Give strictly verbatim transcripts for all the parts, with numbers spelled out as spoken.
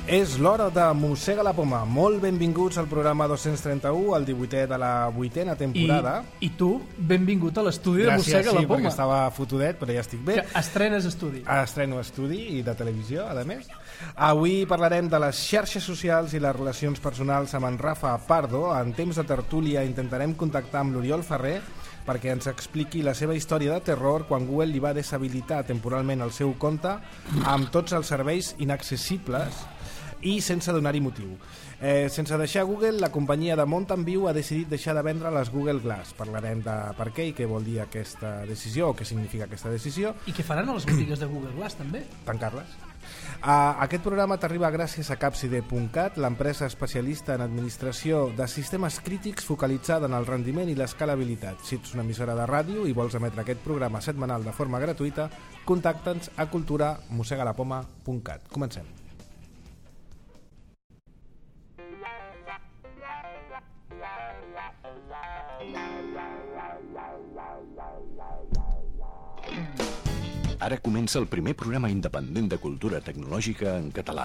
És l'hora de Mossega la Poma. Molt benvinguts al programa dos-cents trenta-u, el divuitè de la vuitena temporada. I, i tu, benvingut a l'estudi de Mossega sí, la Poma. Gràcies, sí, perquè estava fotudet, però ja estic bé. Que estrenes estudi. Estreno estudi i de televisió, a més. Avui parlarem de les xarxes socials i les relacions personals amb en Rafa Pardo. En temps de tertúlia intentarem contactar amb l'Oriol Ferrer perquè ens expliqui la seva història de terror quan Google li va deshabilitar temporalment el seu compte amb tots els serveis inaccessibles i sense donar-hi motiu. Eh, sense deixar Google, la companyia de Mountain View ha decidit deixar de vendre les Google Glass. Parlarem de per què i què vol dir aquesta decisió o què significa aquesta decisió. I què faran a les botigues de Google Glass, també? Tancar-les. Uh, aquest programa t'arriba gràcies a Capside punt cat, l'empresa especialista en administració de sistemes crítics focalitzada en el rendiment i l'escalabilitat. Si ets una emissora de ràdio i vols emetre aquest programa setmanal de forma gratuïta, contacta'ns a cultura mossegalapoma punt cat. Comencem. Ara comença el primer programa independent de cultura tecnològica en català.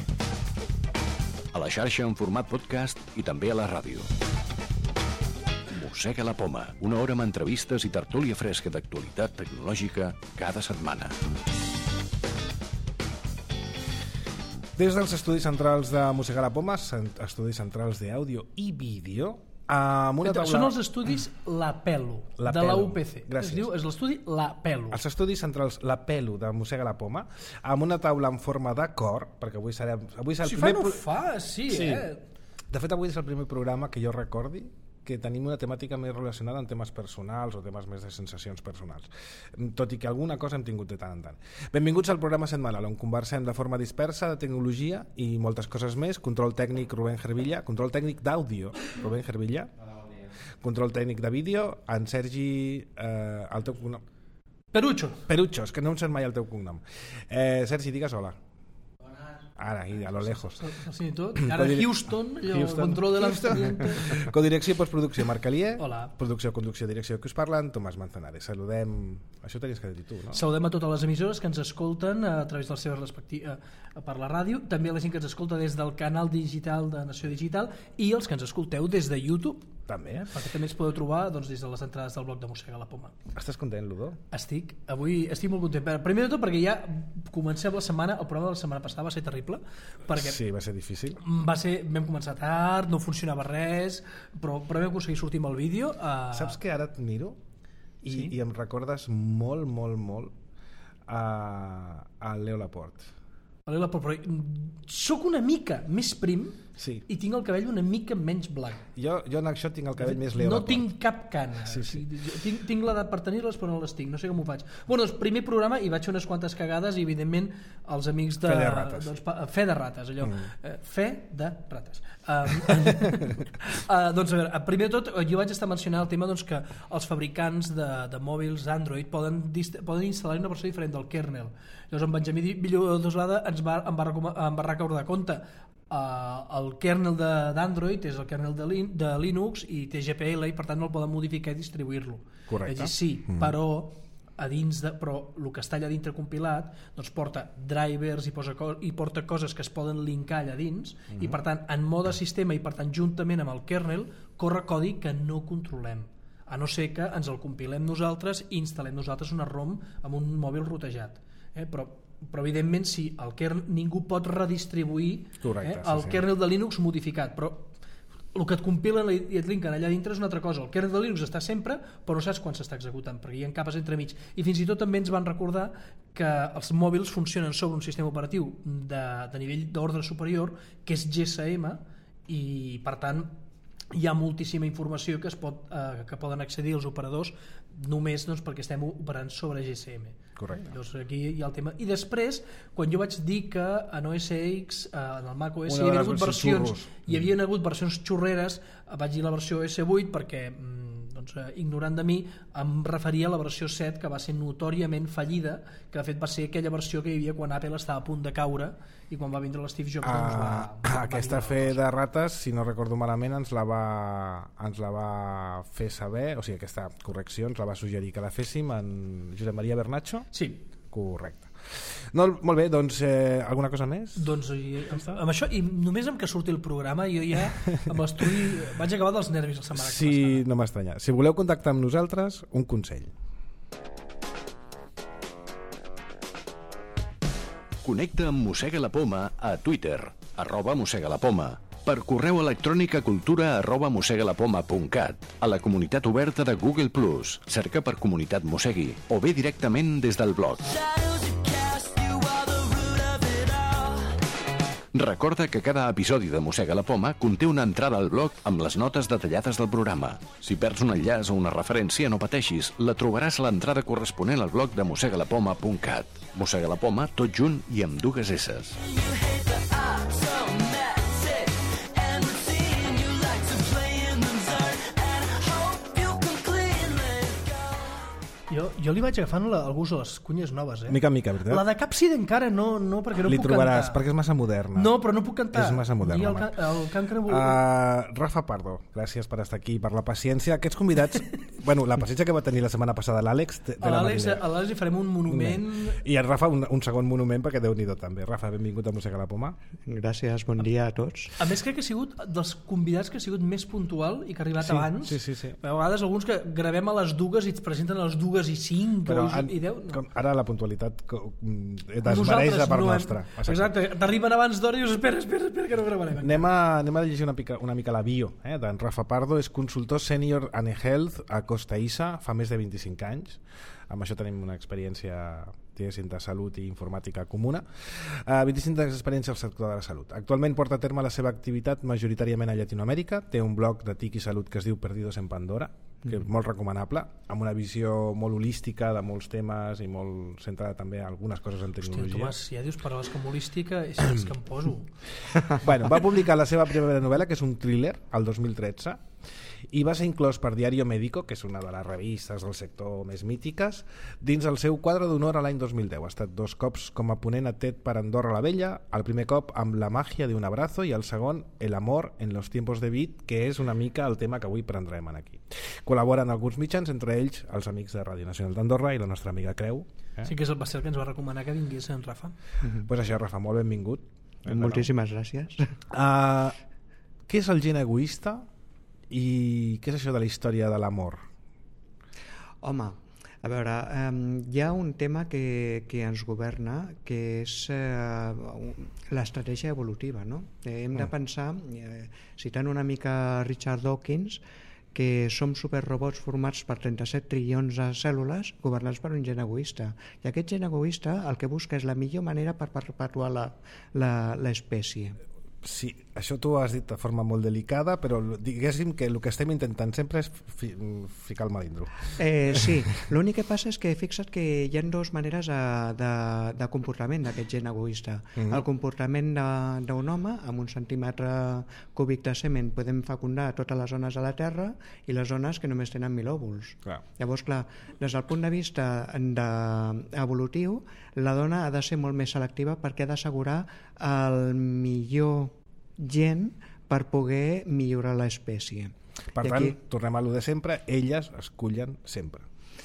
A la xarxa en format podcast i també a la ràdio. Mossega la Poma, una hora amb entrevistes i tertúlia fresca d'actualitat tecnològica cada setmana. Des dels estudis centrals de Mossega la Poma, estudis centrals d'àudio i vídeo, amb una taula... Són els estudis La Pelo, la de Pelo. la U P C. Gràcies. Es diu, és l'estudi La Pelo. Els estudis centrals La Pelo de Mossega la Poma, amb una taula en forma de cor, perquè avui serà... Avui serà el Si primer fa no pro- fa, sí, Sí. eh? De fet, avui és el primer programa que jo recordi que tenim una temàtica més relacionada amb temes personals o temes més de sensacions personals, tot i que alguna cosa hem tingut de tant en tant. Benvinguts al programa setmanal, on conversem de forma dispersa de tecnologia i moltes coses més. Control tècnic Rubén Gervilla, control tècnic d'àudio Rubén Gervilla, control tècnic de vídeo en Sergi, eh, el teu cognom Perucho. Perucho, és que no em sent mai el teu cognom. eh, Sergi, digues hola. Ara, i a lo lejos. Sí, tot. Ara Codire- Houston, allò, Houston. control de Houston. l'ambiente. Codirecció i postproducció, Marc Alier. Hola. Producció, conducció, direcció, que us parlen, Tomàs Manzanares. Saludem... Això ho tenies que dir tu, no? Saludem a totes les emissores que ens escolten a través de les seves respectives per la ràdio, també a la gent que ens escolta des del canal digital de Nació Digital i els que ens escolteu des de YouTube, També. eh? perquè també ens podeu trobar doncs, des de les entrades del blog de Mossega la Poma. Estàs content, Ludo? Estic, avui estic molt content. Primer de tot perquè ja comencem la setmana, el programa de la setmana passada va ser terrible, perquè Sí, va ser difícil. va ser, vam començar tard, no funcionava res, però, però vam aconseguir sortir amb el vídeo. Uh... Saps que ara et miro i, Sí? i em recordes molt, molt, molt a, a Leo Laporte. Però soc una mica més prim Sí. i tinc el cabell una mica menys blanc. Jo, jo en això tinc el cabell més Leo No Laporte. tinc cap cana. Sí, sí. O sigui, jo tinc, tinc l'edat per tenir-les però no les tinc, no sé com ho faig. Bueno, doncs primer programa i vaig fer unes quantes cagades i evidentment els amics de... Fe de rates. Doncs, pa- fe de rates, allò. Mm. Eh, fe de rates. Um, uh, doncs a veure, primer de tot jo vaig estar mencionant el tema doncs, que els fabricants de, de mòbils Android poden, dist- poden instal·lar una versió diferent del kernel. Llavors en Benjamí Villoslada ens va, em, va, recoma- em va recordar compte Uh, el kernel de- d'Android és el kernel de, lin, de Linux i té G P L i per tant no el poden modificar i distribuir-lo. Correcte. És a dir, sí, Mm. però a dins de, però el que està allà dintre compilat doncs porta drivers i, posa co i porta coses que es poden linkar allà dins mm. i per tant en mode sistema i per tant juntament amb el kernel corre codi que no controlem, a no ser que ens el compilem nosaltres i instal·lem nosaltres una ROM amb un mòbil rotejat, eh? però però evidentment sí, el kernel ningú pot redistribuir Correcte, eh, sí, el sí. kernel de Linux modificat, però el que et compilen i et linken allà dintre és una altra cosa. El kernel de Linux està sempre però no saps quan s'està executant perquè hi ha capes entremig i fins i tot també ens van recordar que els mòbils funcionen sobre un sistema operatiu de, de nivell d'ordre superior que és G S M i per tant hi ha moltíssima informació que es pot, eh, que poden accedir els operadors només doncs, perquè estem operant sobre G S M. Correcte. Llavors aquí hi ha el tema. I després, quan jo vaig dir que en O S X, eh, en el Mac O S, Una hi havia de les hagut versions versions, xurros. hi havia hagut versions xurreres, vaig dir la versió O S vuit perquè mm, doncs, eh, ignorant de mi em referia a la versió set que va ser notòriament fallida, que de fet va ser aquella versió que hi havia quan Apple estava a punt de caure i quan va vindre l'Steve Jobs doncs va, Ah, va aquesta millorar fe la cosa. de rates, si no recordo malament, ens la va, ens la va fer saber, o sigui, aquesta correcció ens la va suggerir que la féssim en Josep Maria Bernatxo. Sí, Correcte. No, molt bé, doncs eh, alguna cosa més? Doncs i, amb això, i només amb que surti el programa jo ja amb l'estudi vaig acabar dels nervis la setmana sí, que passada. No m'estranya. Si voleu contactar amb nosaltres, un consell. Connecta amb Mossega la Poma a Twitter, arroba Mossega la Poma, per correu electrònic a cultura arroba mossegalapoma punt cat, a la comunitat oberta de Google plus, cerca per Comunitat Mossegui, o bé directament des del blog. Recorda que cada episodi de Mossega la Poma conté una entrada al blog amb les notes detallades del programa. Si perds un enllaç o una referència, no pateixis, la trobaràs a l'entrada corresponent al blog de mossegalapoma punt cat. Mossega la Poma, tot junt i amb dues esses. Jo, jo li vaig agafant la, el gust a les cunyes noves, eh? Mica en mica, veritat? La de Capsid encara no, no perquè no Li puc trobaràs, cantar. perquè és massa moderna. No, però no puc cantar. És massa moderna. Ni el, can, el cancre... Uh, Rafa Pardo, gràcies per estar aquí, per la paciència. Aquests convidats, bueno, la paciència que va tenir la setmana passada l'Àlex... A l'Àlex li farem un monument... I el Rafa un, un segon monument, perquè Déu-n'hi-do també. Rafa, benvingut a Mossega la Poma. Gràcies, bon dia a tots. A més, crec que ha sigut dels convidats que ha sigut més puntual i que ha arribat sí, abans. Sí, sí, sí. A vegades alguns que gravem a les dues i et presenten a les dues i cinc Però o en, i deu. No. Ara la puntualitat desmereix la part no nostra. Hem... Exacte, t'arriben abans d'hora i dius espera, espera, espera, que no gravarem. Anem a, anem a llegir una mica, una mica la bio eh, d'en Rafa Pardo. És consultor sènior en e-health a Costa Issa fa més de vint-i-cinc anys. Amb això tenim una experiència de salut i informàtica comuna. Uh, vint-i-cinc anys d'experiència al sector de la salut. Actualment porta a terme la seva activitat majoritàriament a Llatinoamèrica. Té un blog de T I C i Salut que es diu Perdidos en Pandora, que és molt recomanable, amb una visió molt holística de molts temes i molt centrada també en algunes coses en tecnologia. Hòstia, Tomàs, si ja dius paraules com holística, és, és que em poso. Bueno, va publicar la seva primera novel·la, que és un thriller, el dos mil tretze, i va ser inclòs per Diario Médico, que és una de les revistes del sector més mítiques, dins el seu quadre d'honor a l'any dos mil deu. Ha estat dos cops com a ponent a T E D per Andorra la Vella, el primer cop amb La magia de un abrazo i el segon El amor en los tiempos de Vid, que és una mica el tema que avui prendrem aquí. Col·laboren alguns mitjans, entre ells els amics de Ràdio Nacional d'Andorra i la nostra amiga Creu. Eh? Sí que és el Bastel que ens va recomanar que vingués en Rafa. Doncs pues això, Rafa, molt benvingut. Moltíssimes gràcies. Uh, què és el gen egoista i què és això de la història de l'amor? Home, a veure, eh, hi ha un tema que, que ens governa, que és eh, l'estratègia evolutiva, no? Eh, hem de pensar, eh, citant una mica Richard Dawkins, que som superrobots formats per trenta-set trilions de cèl·lules governats per un gen egoista. I aquest gen egoista el que busca és la millor manera per perpetuar l'espècie. Sí, això tu ho has dit de forma molt delicada, però diguéssim que el que estem intentant sempre és fi, ficar el melindro. Eh, sí, l'únic que passa és que fixa't que hi ha dues maneres de, de, de comportament d'aquest gen egoista. Mm-hmm. El comportament d'un home, amb un centímetre cúbic de semen podem fecundar totes les zones de la Terra i les zones que només tenen mil òvuls. Clar. Llavors, clar, des del punt de vista de, evolutiu, la dona ha de ser molt més selectiva perquè ha d'assegurar el millor gent per poder millorar l'espècie. Per tant, aquí, tornem a lo de sempre, elles escullen sempre.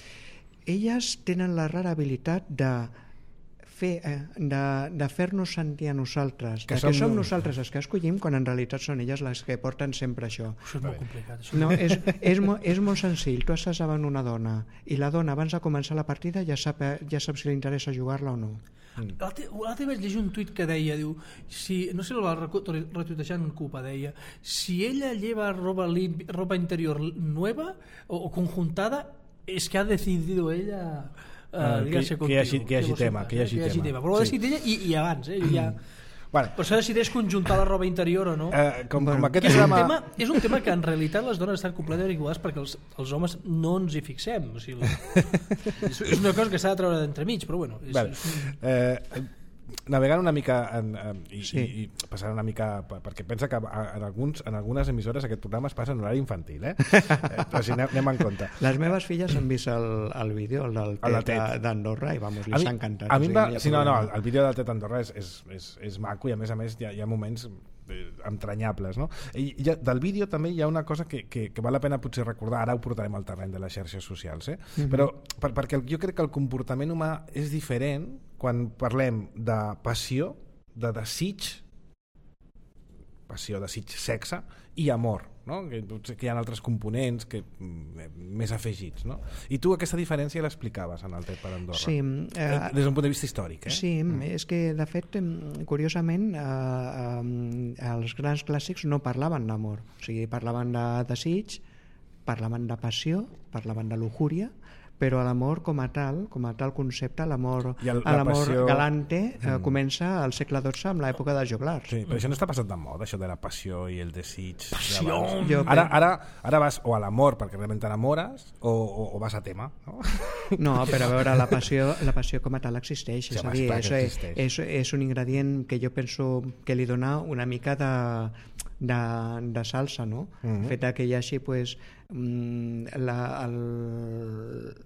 Elles tenen la rara habilitat de fer, eh, de, de fer-nos sentir a nosaltres, que, de som... que som nosaltres els que escollim, quan en realitat són elles les que porten sempre això. Això és molt complicat. Això. No, és, és, mo, és molt senzill. Tu estàs davant una dona i la dona abans de començar la partida ja sap, ja sap si li interessa jugar-la o no. Mm. L'altre vaig llegir un tuit que deia, diu, si, no sé si el va retuitejar en Cupa, deia, si ella lleva ropa, limpi, ropa interior nueva o, o conjuntada, es que ha decidido ella uh, liarse contigo. Que hi hagi, que hi hagi tema, que hi hagi, que hi hagi tema. tema. Però ho ha decidit ella i, i abans, eh? Ja... Bueno. Però s'ha decidit conjuntar la roba interior o no? Eh, com, com aquest és, programa... un tema, és un tema que en realitat les dones estan completament equivocades perquè els, els homes no ens hi fixem. O sigui, és, és una cosa que s'ha de treure d'entremig, però bueno... És, vale. és un... eh, navegant una mica en, en, i, sí. i, i passant una mica perquè pensa que en, alguns, en algunes emissores aquest programa es passa en horari infantil, eh? eh o sigui, anem, anem en compte. Les meves filles han vist el, el vídeo el del T E D d'Andorra i vamos, les ha encantat. A mi, va, sí, no, no, el, el vídeo del T E D d'Andorra és, és, és, és maco i a més a més hi ha, hi ha moments entranyables, no? I ja, del vídeo també hi ha una cosa que, que, que val la pena potser recordar, ara ho portarem al terreny de les xarxes socials, eh? Mm-hmm. Però per, perquè jo crec que el comportament humà és diferent quan parlem de passió, de desig, passió, desig, sexe i amor, no? Que, que hi ha altres components que, més afegits, no? I tu aquesta diferència l'explicaves en el Tet per Andorra, sí, eh, des d'un punt de vista històric, eh? Sí, mm. és que de fet curiosament eh, eh, els grans clàssics no parlaven d'amor, o sigui, parlaven de desig, parlaven de passió, parlaven de lujúria, però l'amor com a tal, com a tal concepte, l'amor passió... galante eh, mm. comença al segle dotze amb l'època dels joglars. Sí, però això no està passant de moda, això de la passió i el desig. Passió! Jo, ara, ara, ara vas o a l'amor perquè realment t'enamores o, o, o vas a tema, no? No, però a veure, la passió, la passió com a tal existeix, sí, és a dir, és, existeix. És, és un ingredient que jo penso que li dona una mica de, de, de salsa, no? Mm-hmm. El fet que hi hagi pues, la, el,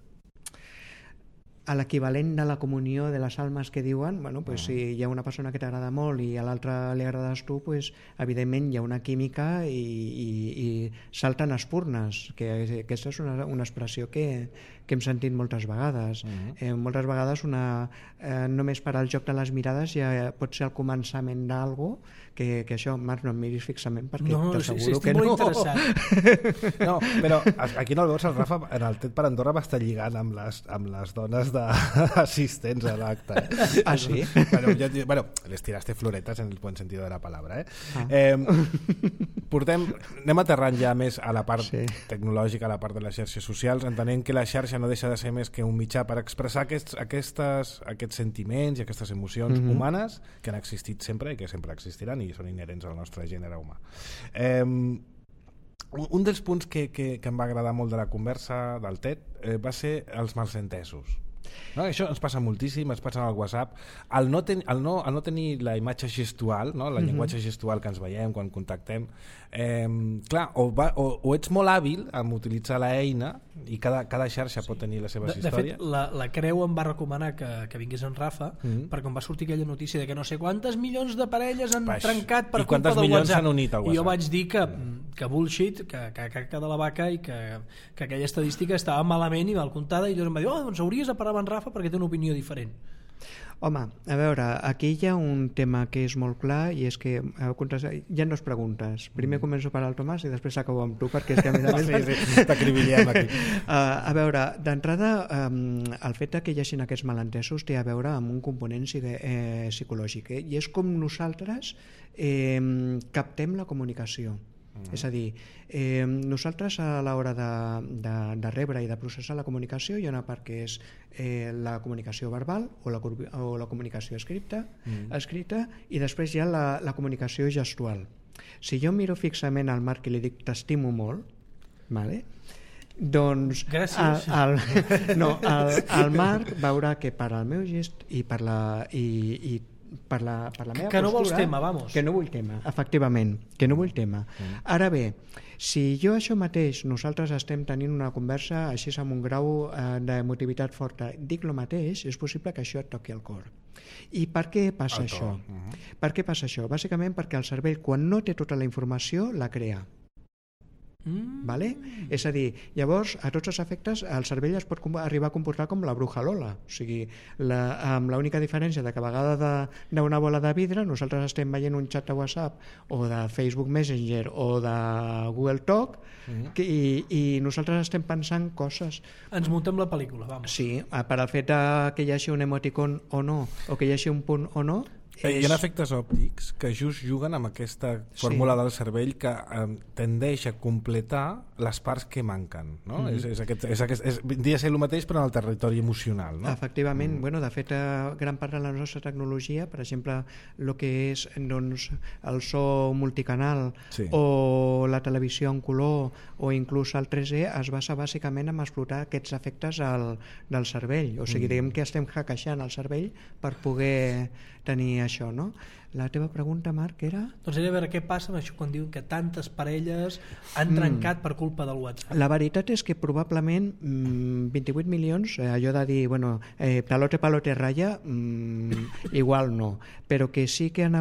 l'equivalent de la comunió de les almes que diuen, bueno, pues, si hi ha una persona que t'agrada molt i a l'altra li agrades tu, pues, evidentment hi ha una química i, i, i salten espurnes, que aquesta és una, una expressió que, que hem sentit moltes vegades. Uh-huh. eh, moltes vegades una, eh, només per al joc de les mirades ja pot ser el començament d'algo que, que això, Marc, no em miris fixament perquè no, t'asseguro sí, que no. interessat. No, però aquí no el veus, el Rafa en el Tet per Andorra va estar lligant amb les, amb les dones d'assistents a l'acte. Eh? Ah, sí? Bueno, jo, bueno, les tiraste floretes en el buen sentido de la palabra. Eh? Ah. Eh, portem, anem aterrant ja més a la part sí. tecnològica, a la part de les xarxes socials, entenent que la xarxa no deixa de ser més que un mitjà per expressar aquests, aquestes, aquests sentiments i aquestes emocions mm-hmm. humanes que han existit sempre i que sempre existiran i són inherents al nostre gènere humà. Eh, un dels punts que, que, que em va agradar molt de la conversa del Tet eh, va ser els malsentesos. No? Això ens passa moltíssim, ens passa al WhatsApp, el no, ten, el no, el no tenir la imatge gestual, no? La mm-hmm. llenguatge gestual que ens veiem quan contactem, eh, clar, o, va, o, o ets molt hàbil en utilitzar l'eina i cada, cada xarxa sí. pot tenir les seves de, històries. De fet, la, la Creu em va recomanar que, que vingués en Rafa mm-hmm. perquè em va sortir aquella notícia de que no sé quantes milions de parelles han Baix. trencat per culpa del WhatsApp. S'han unit al WhatsApp. I jo vaig dir que, que bullshit, que, que caca de la vaca i que, que aquella estadística estava malament i mal comptada, i llavors em va dir, oh, doncs hauries de parar amb en Rafa perquè té una opinió diferent. Home, a veure, aquí hi ha un tema que és molt clar i és que eh, hi ha dues preguntes. Primer mm. començo per al Tomàs i després acabo amb tu perquè és que a més a més... sí, sí, t'acribillem aquí. Uh, a veure, d'entrada, um, el fet que hi hagin aquests malentesos té a veure amb un component eh, psicològic, eh? I és com nosaltres eh, captem la comunicació. Mm. És a dir, eh, nosaltres a l'hora de, de, de rebre i de processar la comunicació hi ha una part que és eh, la comunicació verbal o la, o la comunicació escrita, mm. escrita i després hi ha la, la comunicació gestual. Si jo miro fixament al Marc i li dic t'estimo molt, vale? Doncs gràcies. El, el, no, el, el Marc veurà que per al meu gest i per la... I, i per la, per la meva que postura, no vols tema, vamos. Que no vull tema, efectivament, que no vull tema. Mm. Ara bé, si jo això mateix, nosaltres estem tenint una conversa així amb un grau eh, d'emotivitat forta, dic el mateix, és possible que això et toqui el cor. I per què passa el això? Mm-hmm. Per què passa això? Bàsicament perquè el cervell, quan no té tota la informació, la crea. Mm. Vale? És a dir, llavors a tots els efectes el cervell es pot arribar a comportar com la bruja Lola, o sigui, la, amb l'única diferència de que a vegada d'una bola de vidre nosaltres estem veient un xat de WhatsApp o de Facebook Messenger o de Google Talk mm. que, i, i nosaltres estem pensant coses. Ens muntem la pel·lícula, vamos. Sí, per al fet que hi hagi un emoticon o no, o que hi hagi un punt o no. Hi ha efectes òptics que just juguen amb aquesta fórmula sí. del cervell que eh, tendeix a completar les parts que manquen, no? Mm. És, és aquest, és aquest, és, vindria a ser el mateix però en el territori emocional, no? Efectivament, mm. bueno, de fet gran part de la nostra tecnologia, per exemple el que és doncs, el so multicanal sí. o la televisió en color o inclús el tres D es basa bàsicament en explotar aquests efectes al, del cervell, o sigui, mm. diguem que estem hackejant el cervell per poder tenir això, no? La teva pregunta, Marc, era? Doncs era a veure què passa amb això quan diuen que tantes parelles han trencat mm. per culpa del WhatsApp. La veritat és que probablement mm, vint-i-vuit milions, eh, allò de dir, bueno, eh, palote, palote, raya, mm, igual no, però que sí que han hagut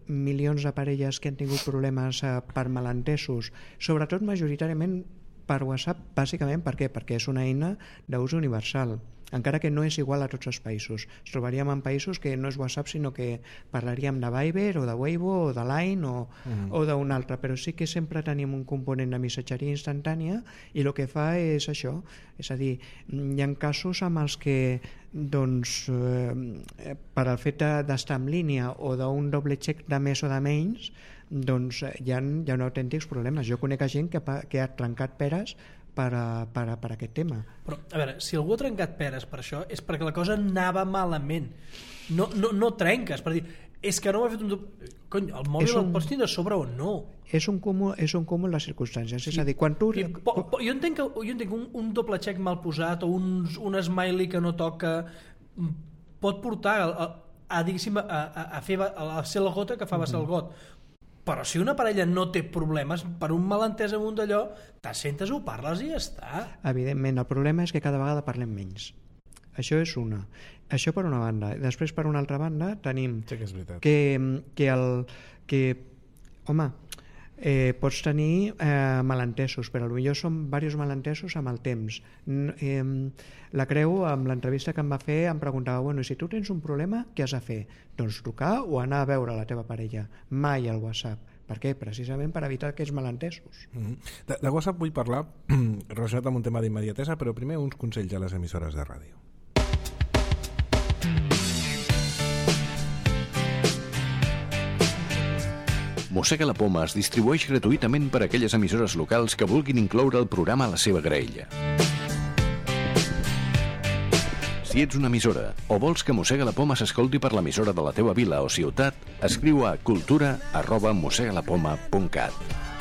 milions de parelles que han tingut problemes eh, per malentesos, sobretot majoritàriament per WhatsApp, bàsicament per què? Perquè és una eina d'ús universal, encara que no és igual a tots els països. Ens trobaríem en països que no és WhatsApp, sinó que parlaríem de Viber o de Weibo o de Line o, mm. o d'un altre, però sí que sempre tenim un component de missatgeria instantània i el que fa és això, és a dir, hi ha casos amb els que doncs, eh, per al fet d'estar en línia o d'un doble check de més o de menys, doncs hi ha, hi ha autèntics problemes. Jo conec gent que, que ha trencat peres per, a, per, a, per a aquest tema. Però, a veure, si algú ha trencat peres per això és perquè la cosa anava malament. No, no, no trenques, per dir, és que no m'ha fet un... Cony, el mòbil un... el pots tindre a sobre o no? És un cúmul, és un cúmul de circumstàncies. Sí. És a dir, quan tu... I, po, po, jo entenc, que, jo entenc un, un doble check mal posat o un, un smiley que no toca pot portar a, a, a, a, a, a, fer, a ser la gota que fa vessar el got. Però si una parella no té problemes per un malentès amb un d'allò, t'assentes, ho parles i ja està. Evidentment, el problema és que cada vegada parlem menys. Això és una. Això per una banda. Després, per una altra banda, tenim sí que, és veritat. que, que el... Que, home, eh, pots tenir eh, malentesos, però potser són diversos malentesos amb el temps. Eh, la Creu, amb l'entrevista que em va fer, em preguntava, bueno, si tu tens un problema, què has de fer? Doncs trucar o anar a veure la teva parella. Mai al WhatsApp. Per què? Precisament per evitar aquests malentesos. Mm-hmm. de, de WhatsApp vull parlar relacionat amb un tema d'immediatesa, però primer uns consells a les emissores de ràdio. Mossega la Poma es distribueix gratuïtament per a aquelles emissores locals que vulguin incloure el programa a la seva graella. Si ets una emissora o vols que Mossega la Poma s'escolti per l'emissora de la teva vila o ciutat, escriu a cultura arroba mossegalapoma punt cat.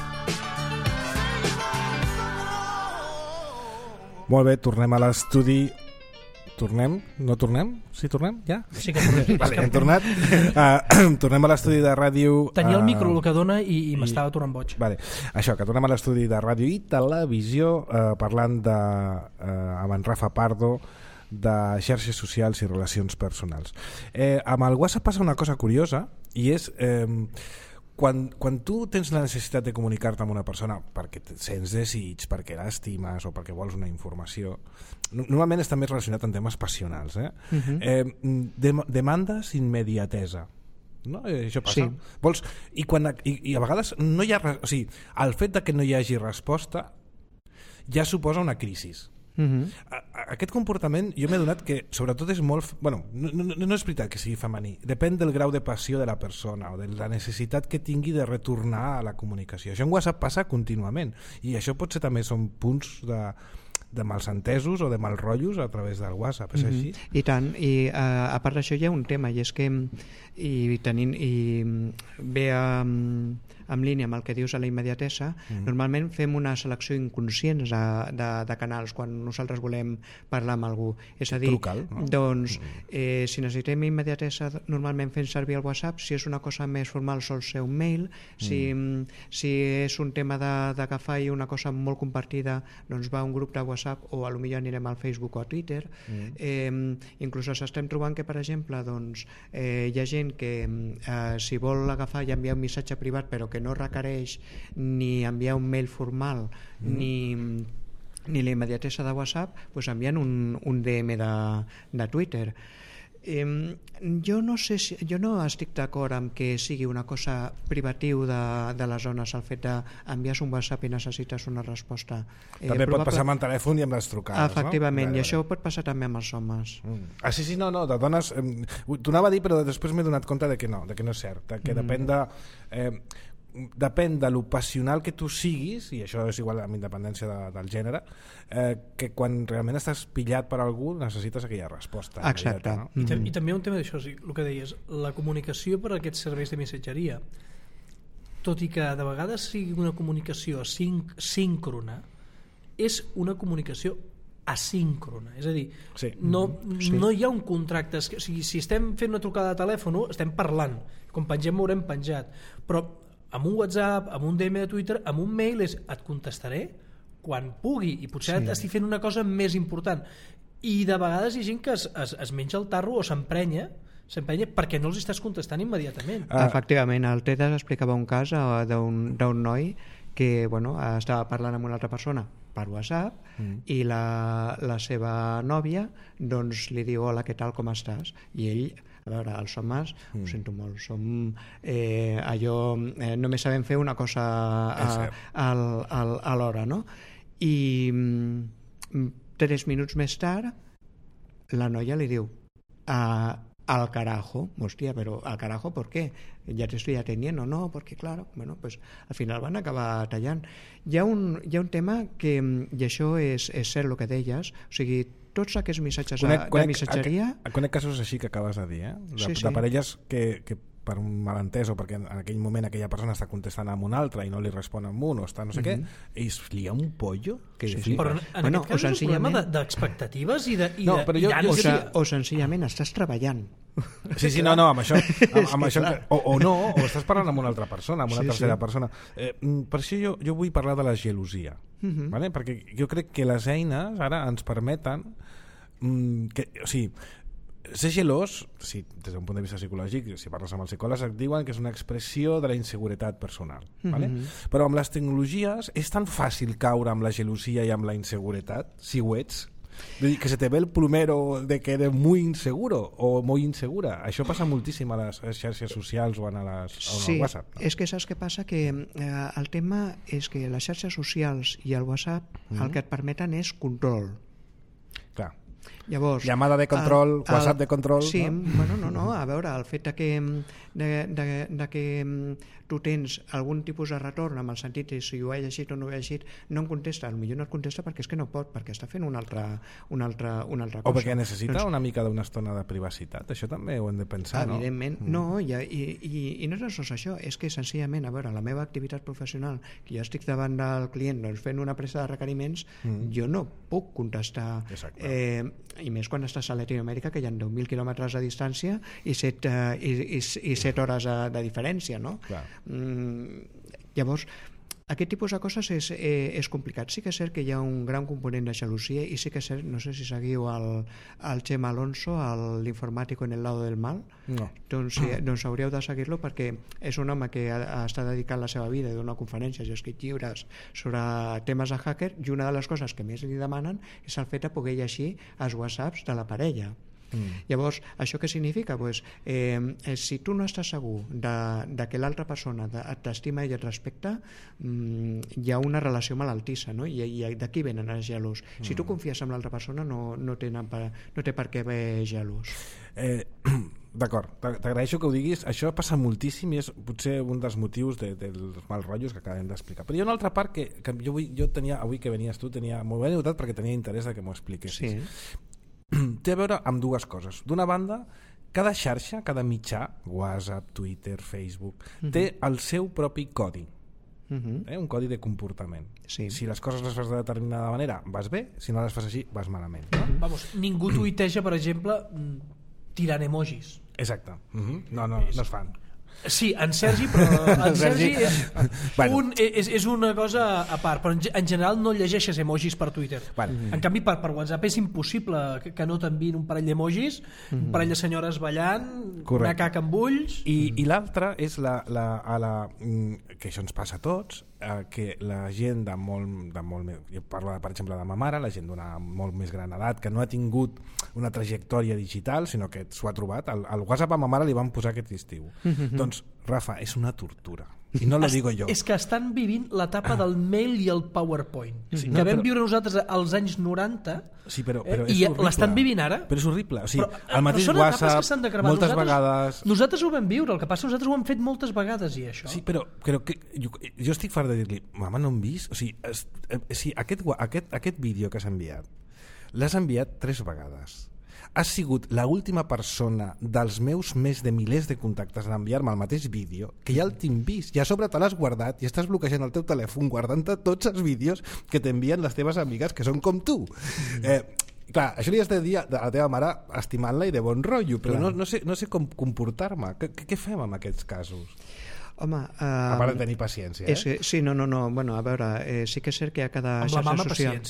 Molt bé, tornem a l'estudi. Tornem? No tornem? Sí, tornem? Ja? Sí que tornem. Vale, hem tornat. Uh, tornem a l'estudi de ràdio... Tenia el uh, micro el que dona i, i m'estava tornant boig. Vale. Això, que tornem a l'estudi de ràdio i televisió uh, parlant de, uh, amb en Rafa Pardo de xarxes socials i relacions personals. Eh, amb el WhatsApp passa una cosa curiosa i és... Eh, Quan, quan tu tens la necessitat de comunicar-te amb una persona perquè sents desig, perquè l'estimes o perquè vols una informació, normalment està més relacionat amb temes passionals. Eh? Uh-huh. eh, de, demandes immediatesa. No? Eh, això passa. Sí. Vols, i, quan, i, I a vegades no hi ha... O sigui, el fet de que no hi hagi resposta ja suposa una crisi. Uh-huh. Aquest comportament jo m'he donat que sobretot és molt... Bueno, no, no, no és veritat que sigui femení, depèn del grau de passió de la persona o de la necessitat que tingui de retornar a la comunicació. Això en WhatsApp passa contínuament i això potser també són punts de, de malsentesos o de mal rotllos a través del WhatsApp, és així? Mm-hmm. I tant, i uh, a part d'això hi ha un tema i és que i tenint i ve a, en línia amb el que dius a la immediatesa, mm. normalment fem una selecció inconscient de, de, de canals quan nosaltres volem parlar amb algú. És a dir, Trucal, no? doncs, eh, si necessitem immediatesa, normalment fem servir el WhatsApp. Si és una cosa més formal, sol ser un mail. Si, mm. si és un tema d'agafar i una cosa molt compartida, doncs va a un grup de WhatsApp o a lo millor anirem al Facebook o a Twitter. Mm. Eh, inclús ens estem trobant que, per exemple, doncs, eh, hi ha gent que eh, si vol agafar i enviar un missatge privat però que no requereix ni enviar un mail formal mm. ni, ni la immediatesa de WhatsApp, doncs envien un, un D M de, de Twitter. Eh, jo no sé si, jo no estic d'acord amb que sigui una cosa privatiu de, de les zones el fet d'enviar un WhatsApp i necessites una resposta. Eh, també probable... pot passar amb el telèfon i amb les trucades. Efectivament, no? i això pot passar també amb els homes. Mm. Ah, sí, sí, no, no, de dones... Eh, T'ho anava a dir, però després m'he donat compte de que no, de que no és cert, que mm. depèn de... Eh, depèn de lo passional que tu siguis, i això és igual amb independència de, del gènere, eh, que quan realment estàs pillat per algú necessites aquella resposta. Exacte. No? I, I també un tema d'això, el que deies, la comunicació per a aquests serveis de missatgeria, tot i que de vegades sigui una comunicació síncrona, és una comunicació asíncrona, és a dir, sí. no, sí. no hi ha un contracte, o sigui, si estem fent una trucada de telèfon estem parlant, quan pengem haurem penjat, però amb un WhatsApp, amb un D M de Twitter, amb un mail és et contestaré quan pugui i potser sí. estic fent una cosa més important, i de vegades hi ha gent que es, es, es menja el tarro o s'emprenya s'empenya perquè no els estàs contestant immediatament. Uh, Efectivament, el Tedes explicava un cas uh, d'un noi que bueno, estava parlant amb una altra persona per WhatsApp mm. i la, la seva nòvia doncs, li diu hola, què tal, com estàs? I ell, a veure, els homes, mm. ho sento molt, som eh, allò, eh, només sabem fer una cosa a, a, a, a l'hora, no? I mm, tres minuts més tard la noia li diu a al carajo, hostia, pero al carajo, ¿por qué? Ya te estoy atendiendo, no, porque claro, bueno, pues al final van acabar tallant. Hi ha un, hi ha un tema que, i això és, és cert el que deies, o sigui, tots aquests missatges conec, de, de missatgeria... Conec casos així que acabes de dir, eh? De, sí, sí. de parelles que, que per un malentès o perquè en aquell moment aquella persona està contestant amb un altre i no li respon amb un o està no sé mm-hmm. què, ells li ha un pollo que sí, sí. Però en, en bueno, aquest cas és un problema d'expectatives i de, i no, de, però jo, i jo, o, se, o senzillament estàs treballant. Sí, sí, no, no, amb això, amb, amb això o, o no, o estàs parlant amb una altra persona, amb una sí, tercera sí. persona. Eh, per això jo, jo vull parlar de la gelosia, mm-hmm. vale? Perquè jo crec que les eines ara ens permeten mm, que, o sigui, ser gelós, sí, des d'un punt de vista psicològic, si parles amb els psicòlegs et diuen que és una expressió de la inseguretat personal, vale? Mm-hmm. Però amb les tecnologies és tan fàcil caure amb la gelosia i amb la inseguretat, si ho ets, que se te ve el plumero de que eres muy inseguro o muy insegura. Això passa moltíssim a les xarxes socials o, en les, o en sí, el WhatsApp. No? És que saps què passa? Que eh, el tema és que les xarxes socials i el WhatsApp mm-hmm. el que et permeten és control. Clar. Llavors, llamada de control, el, el, WhatsApp de control... Sí, no? bueno, no, no, a veure, el fet de que, de, de, de que tu tens algun tipus de retorn amb el sentit de si ho he llegit o no ho he llegit, no em contesta, potser no et contesta perquè és que no pot, perquè està fent una altra, una altra, una altra cosa. O perquè necessita doncs, una mica d'una estona de privacitat, això també ho hem de pensar, evidentment, no? no, i, i, i, i no és sols això, és que senzillament, a veure, la meva activitat professional, que jo estic davant del client doncs, fent una presa de requeriments, mm. jo no puc contestar, eh, i més quan estàs a Llatinoamèrica, que hi ha deu mil quilòmetres de distància i set, uh, i, i, i set hores de, de diferència, no? Mm, llavors, aquest tipus de coses és, eh, és complicat. Sí que és cert que hi ha un gran component de gelosia i sí que és cert, no sé si seguiu el, el Chema Alonso, l'informàtico en el lado del mal, no. doncs, sí, doncs hauríeu de seguir-lo perquè és un home que ha, està dedicant la seva vida a donar conferències i escrit llibres sobre temes de hacker i una de les coses que més li demanen és el fet de poder llegir els whatsapps de la parella. Mm. Llavors, això què significa? Pues, eh, si tu no estàs segur de, de que l'altra persona t'estima i et respecta, mm, hi ha una relació malaltissa, no? I, i d'aquí venen els gelos. Mm. Si tu confies en l'altra persona no, no, tenen per, no té per què haver gelos. Eh, D'acord, t'agraeixo que ho diguis. Això passa moltíssim i és potser un dels motius de, dels mals rotllos que acabem d'explicar. Però hi ha una altra part que, que jo, vull, jo tenia, avui que venies tu, tenia, m'ho he notat perquè tenia interès de que m'ho expliquessis. Sí. Té a veure amb dues coses. D'una banda, cada xarxa, cada mitjà, WhatsApp, Twitter, Facebook, uh-huh. té el seu propi codi. Uh-huh. Eh? Un codi de comportament. Sí. Si les coses les fas de determinada manera, vas bé, si no les fas així, vas malament. No? Uh-huh. Vamos, ningú tuiteja, per exemple, tirant emojis. Exacte. Uh-huh. No, no, no es fan. Sí, en Sergi, però en Sergi és, bueno. un, és, és una cosa a part, però en general no llegeixes emojis per Twitter. Bueno. En canvi, per, per WhatsApp és impossible que, que no t'enviïn un parell d'emojis, mm-hmm. un parell de senyores ballant, correcte. Una caca amb ulls... I, i l'altra és la, la, a la, que això ens passa a tots, eh, que la gent de molt, de molt més... Jo parlo, de, per exemple, de ma mare, la gent d'una molt més gran edat, que no ha tingut una trajectòria digital, sinó que s'ho ha trobat. Al, al WhatsApp a ma mare li van posar aquest estiu. Mm-hmm. Doncs Rafa, és una tortura. I no lo digo jo. És que estan vivint l'etapa del mail i el PowerPoint. Sí, que no, vam però... viure nosaltres als anys noranta sí, però, però eh, i l'estan vivint ara. Però és horrible. O sigui, però, el mateix WhatsApp, moltes nosaltres, vegades... Nosaltres ho vam viure, el que passa nosaltres ho hem fet moltes vegades i això. Sí, però, però que, jo, jo estic fart de dir-li, mama, no hem vist? O sigui, es, eh, sí, aquest, aquest, aquest vídeo que s'ha enviat, l'has enviat tres vegades. Has sigut l'última persona dels meus més de milers de contactes en enviar-me el mateix vídeo, que ja el tinc vist, i a sobre te l'has guardat i estàs bloquejant el teu telèfon guardant-te tots els vídeos que t'envien les teves amigues que són com tu. Mm. Eh, clar, això li has de dir a la teva mare estimant-la i de bon rotllo, però no, no, sé, no sé com comportar-me. Què, què fem amb aquests casos? Home, uh, a part de tenir paciència, eh? És, sí, no, no, no. Bueno, a veure, eh, sí que és cert que a cada amb xarxa la mama social... paciència.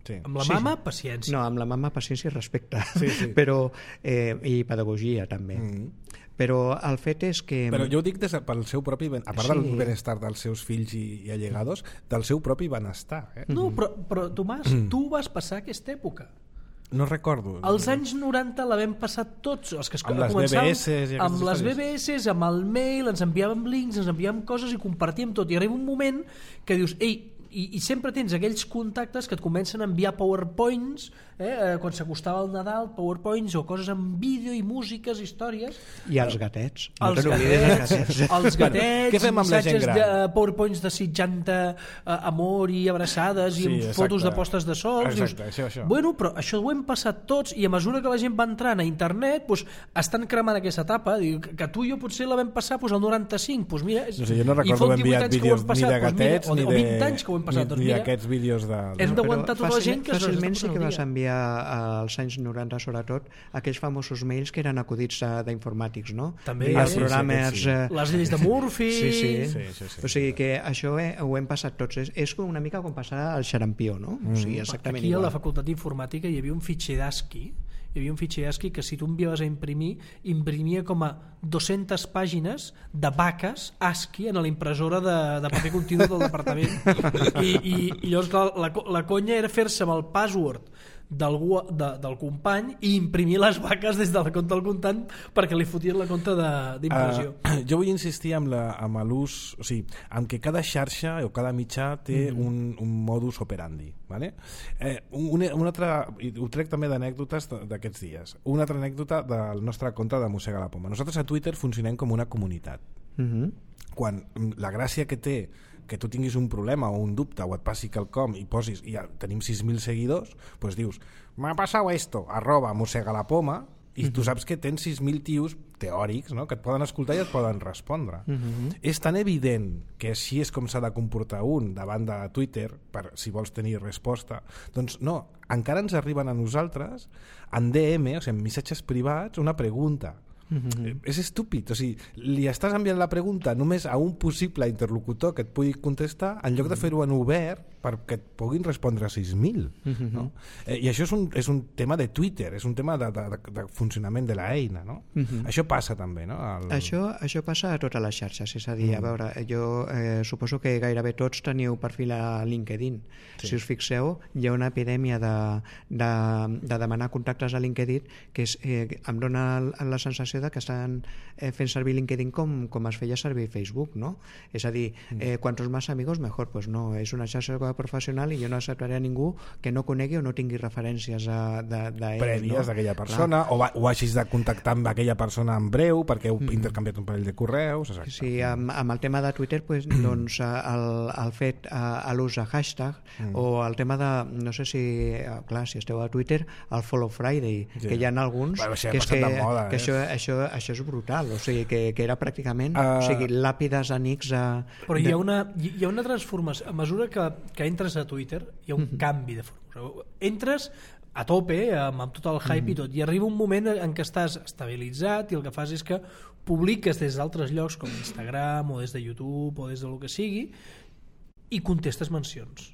Sí. Amb la Sí, mama, sí. paciència. No, amb la mama, paciència i respecte. Sí, sí. Però, eh, i pedagogia, també. Mm. Però el fet és que... Però jo ho dic des de, pel seu propi... ben- A part Sí. del benestar dels seus fills i, i allegados, del seu propi benestar. Eh? No, però, però Tomàs, tu vas passar aquesta època. No recordo. Als anys noranta la vam passar tots, els que es Amb les començàvem B B S i aquestes amb les B històries. B S, amb el mail, ens enviàvem links, ens enviàvem coses i compartíem tot. I arriba un moment que dius, ei, i, i sempre tens aquells contactes que et comencen a enviar powerpoints, eh, quan s'acostava el Nadal, powerpoints o coses amb vídeo i músiques, històries. I els gatets. No Els te n'oblidis gatets, dels gatets. els gatets, què fem amb la gent missatges gran? de powerpoints desitjant-te eh, amor i abraçades i Sí, amb exacte. fotos de postes de sol. Exacte, això, això. Bueno, però això ho hem passat tots i a mesura que la gent va entrant a internet doncs, estan cremant aquesta etapa. Diu, que, que tu i jo potser la vam passar doncs, al noranta-cinc. Doncs mira, és, No sé, jo no i recordo fot haver divuit enviat anys que ho hem vídeos ni passat, de doncs, mira, gatets o, ni o de... vint anys que ho hem passat. ni, Doncs, ni mira, aquests vídeos de... hem no? d'aguantar tota la gent que es- fàcilment es sí que posa al vas dia. enviar als anys noranta, sobretot, aquells famosos mails que eren acudits eh, d'informàtics, no? També. I Ah, els sí, sí, programes... aquest sí. eh, les lleis de Murphy... Sí, sí. Sí, sí, sí. O sigui que això eh, ho hem passat tots. És, és com una mica com passar al xarampió, no? O sigui, exactament Aquí a igual. la facultat d'informàtica hi havia un fitxer d'ASCII, hi havia un fitxer ASCII que si tu enviaves a imprimir, imprimia com a dues-centes pàgines de vaques ASCII en la impressora de, de paper continu del departament. I, i, i llavors clar, la, co- la conya era fer-se amb el password d'algú, de, del company i imprimir les vaques des de la compte del comptant perquè li fotien la compta de- d'impressió. Uh, jo vull insistir amb la- amb l'ús, o sigui, amb que cada xarxa o cada mitjà té mm. un, un modus operandi, vale? Eh, un, un altre, i ho trec també d'anècdotes d- d'aquests dies, una altra anècdota del nostre compte de Mossega la Poma. Nosaltres a Twitter funcionem com una comunitat. Mhm. Quan mm, la gràcia que té que tu tinguis un problema o un dubte o et passi quelcom i posis, i ja tenim sis mil seguidors, doncs dius, m'ha passat esto, arroba mossega la poma, i tu saps que tens sis mil tios teòrics, no?, que et poden escoltar i et poden respondre. Mm-hmm. És tan evident que així és com s'ha de comportar un davant de Twitter, per si vols tenir resposta. Doncs no, encara ens arriben a nosaltres en D M, o sigui, en missatges privats, una pregunta. Mm-hmm. És estúpid, o sigui, li estàs enviant la pregunta només a un possible interlocutor que et pugui contestar en lloc de fer-ho en obert perquè et puguin respondre a sis mil. Mm-hmm. No? Eh, i això és un, és un tema de Twitter, és un tema de, de, de funcionament de l'eina, no? Mm-hmm. Això passa també, no? El... Això, això passa a totes les xarxes, és a dir, a veure, jo eh, suposo que gairebé tots teniu perfil a LinkedIn. Sí. Si us fixeu, hi ha una epidèmia de, de, de demanar contactes a LinkedIn que és, eh, em dona la sensació de que estan eh, fent servir LinkedIn com, com es feia servir Facebook, no? És a dir, eh, quantos más amigos mejor, pues no, és una xarxa professional i jo no acceptaré a ningú que no conegui o no tingui referències a, de, de ell, prèvies no? d'aquella persona, o, va, o hagis de contactar amb aquella persona en breu perquè heu mm. intercanviat un parell de correus, exacte. Sí, amb, amb el tema de Twitter, pues, doncs, el, el fet, a l'ús de hashtag, mm. o el tema de, no sé si, clar, si esteu a Twitter, el Follow Friday, sí. que hi ha alguns bueno, que, és que, moda, que eh? això, això, això és brutal, o sigui, que, que era pràcticament uh... o sigui, làpides amics a... Però hi ha una, hi ha una transformació, a mesura que, que entres a Twitter hi ha un mm-hmm. canvi de forma. Entres a tope, amb, amb tot el hype mm-hmm. i tot, i arriba un moment en què estàs estabilitzat i el que fas és que publiques des d'altres llocs com Instagram o des de YouTube o des del que sigui i contestes mencions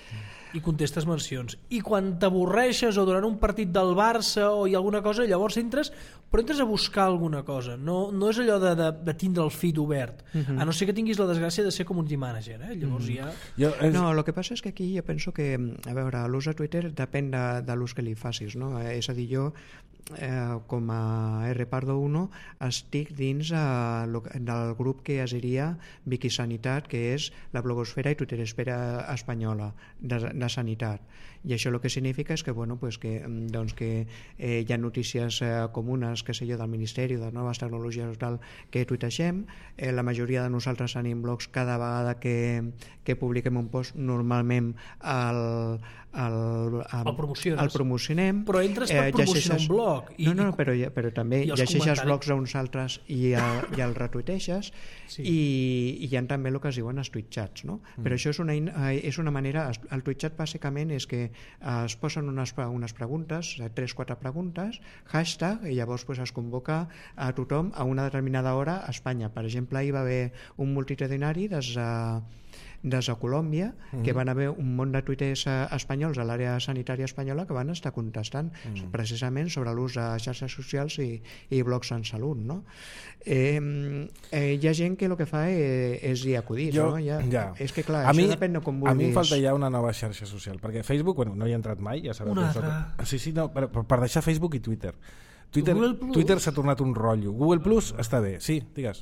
i contestes mencions i quan t'avorreixes o durant un partit del Barça o hi ha alguna cosa, llavors entres però entres a buscar alguna cosa, no, no és allò de, de, de tindre el feed obert, uh-huh. a no ser que tinguis la desgràcia de ser community manager, eh? Llavors uh-huh. ja... Jo, és... No, el que passa és que aquí jo penso que, a veure, l'ús de Twitter depèn de, de l'ús que li facis, no? És a dir, jo eh, com a R Pardo uno estic dins eh, lo, del grup que es diria Wikisanitat, que és la blogosfera i twitteresfera espanyola de, de sanitat. I això el que significa és que, bueno, pues que, doncs que eh, hi ha notícies eh, comunes, que sé jo, del Ministeri de Noves Tecnologies o tal, que tuitegem. Eh, la majoria de nosaltres tenim blogs cada vegada que, que publiquem un post, normalment el, el, el, el, promociones. el promocionem. Però entres per eh, promocionar un blog. I, no, no, però, però també llegeixes blogs d'uns altres i el, i el retuiteixes sí. i, i hi ha també el que es diuen els tweetchats, no? Mm. Però això és una, és una manera... El tweetchat bàsicament és que es posen unes, unes preguntes, tres quatre preguntes, hashtag, i llavors pues, es convoca a tothom a una determinada hora a Espanya. Per exemple, hi va haver un multitudinari des de, des de Colòmbia, mm. que van haver un munt de tuiters espanyols a l'àrea sanitària espanyola que van estar contestant mm. precisament sobre l'ús de xarxes socials i, i blogs en salut, no? Eh, eh, hi ha gent que el que fa és, és dir acudits, jo, no? Ja, ja. És que clar, a això mi, depèn de com vulguis. A mi em falta ja una nova xarxa social, perquè Facebook, bueno, no hi he entrat mai, ja sabeu. Una altra. Sí, sí, no, per, per deixar Facebook i Twitter. Twitter, Twitter s'ha tornat un rotllo. Google Plus està bé, sí, digues.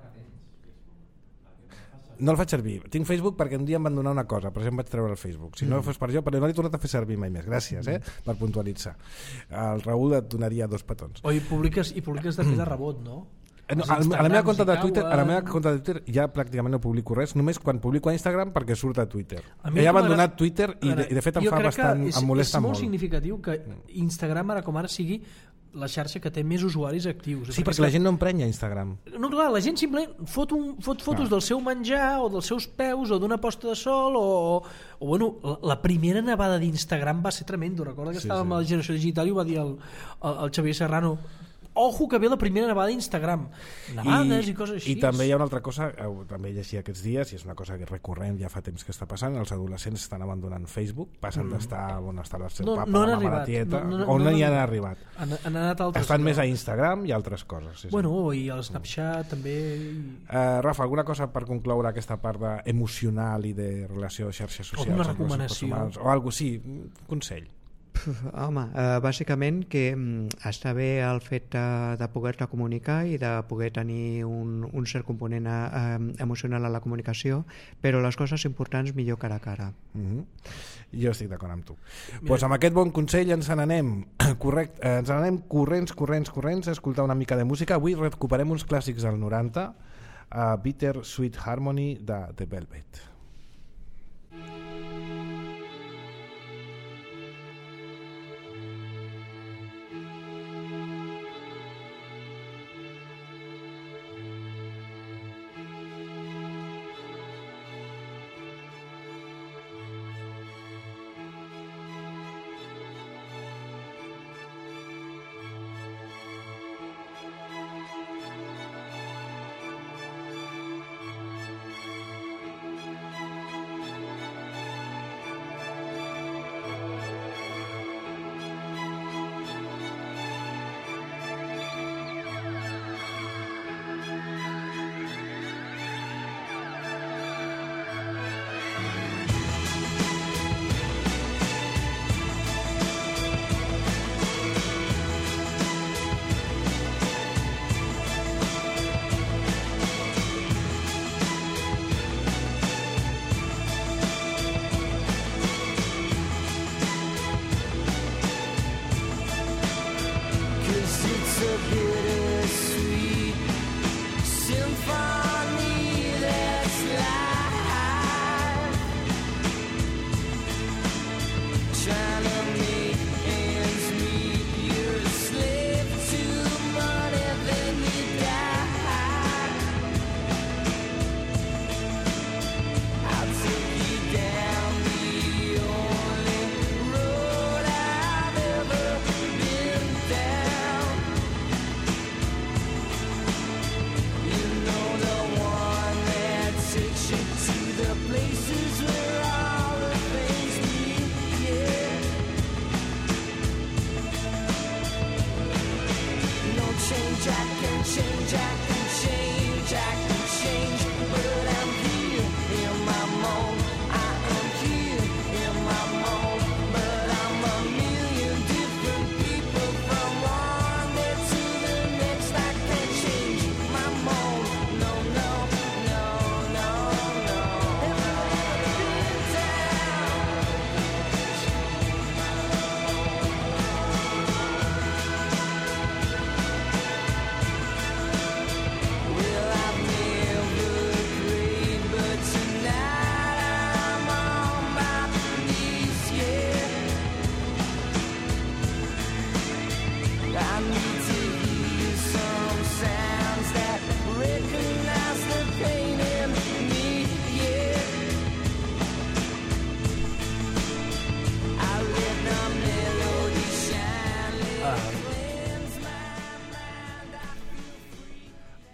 No el faig servir. Tinc Facebook perquè un dia em van donar una cosa, per això em vaig treure el Facebook. Si no fos per jo, però no l'he tornat a fer servir mai més. Gràcies, eh, per puntualitzar. El Raül et donaria dos petons. O i publiques, i publiques també de rebot, no? No, a, a la meva conta de Twitter, a la meva conta de Twitter ja pràcticament no publico res, només quan publico a Instagram perquè surt a Twitter. He abandonat Twitter i de, i de fet em fa bastant, és, em molesta molt. És molt molt significatiu que Instagram ara com ara sigui la xarxa que té més usuaris actius. Sí, perquè, perquè la gent no emprenya Instagram. No, clar, la gent simplement fot, un, fot fotos ah. del seu menjar o dels seus peus o d'una posta de sol o, o, o bueno, la, la primera nevada d'Instagram va ser tremendo. Recorda que sí, estàvem sí. a la generació digital i ho va dir el, el, el Xavier Serrano. Ojo que ve la primera nevada d'Instagram. Nevades i, i coses així. I també hi ha una altra cosa, eh, també llegia aquests dies, i és una cosa que és recurrent, ja fa temps que està passant, els adolescents estan abandonant Facebook, passen mm. d'estar on està el seu no, papa, no la mama, la tieta, no, no, on no, no hi han no, arribat. Han, han anat altres. Estan més a Instagram i altres coses. Sí, bueno, sí. i al Snapchat també. Uh, Rafa, alguna cosa per concloure aquesta part de emocional i de relació de xarxes socials? Alguna recomanació? O alguna cosa, sí, consell. Home, eh, bàsicament que mm, està bé el fet de, de poder-te comunicar i de poder tenir un, un cert component eh, emocional a la comunicació, però les coses importants millor cara a cara. Mm-hmm. Jo estic d'acord amb tu. Doncs pues amb aquest bon consell ens n'anem correcte, eh, ens n'anem corrents, corrents, corrents a escoltar una mica de música. Avui recuperem uns clàssics del noranta, uh, Bitter Sweet Harmony de The Velvet.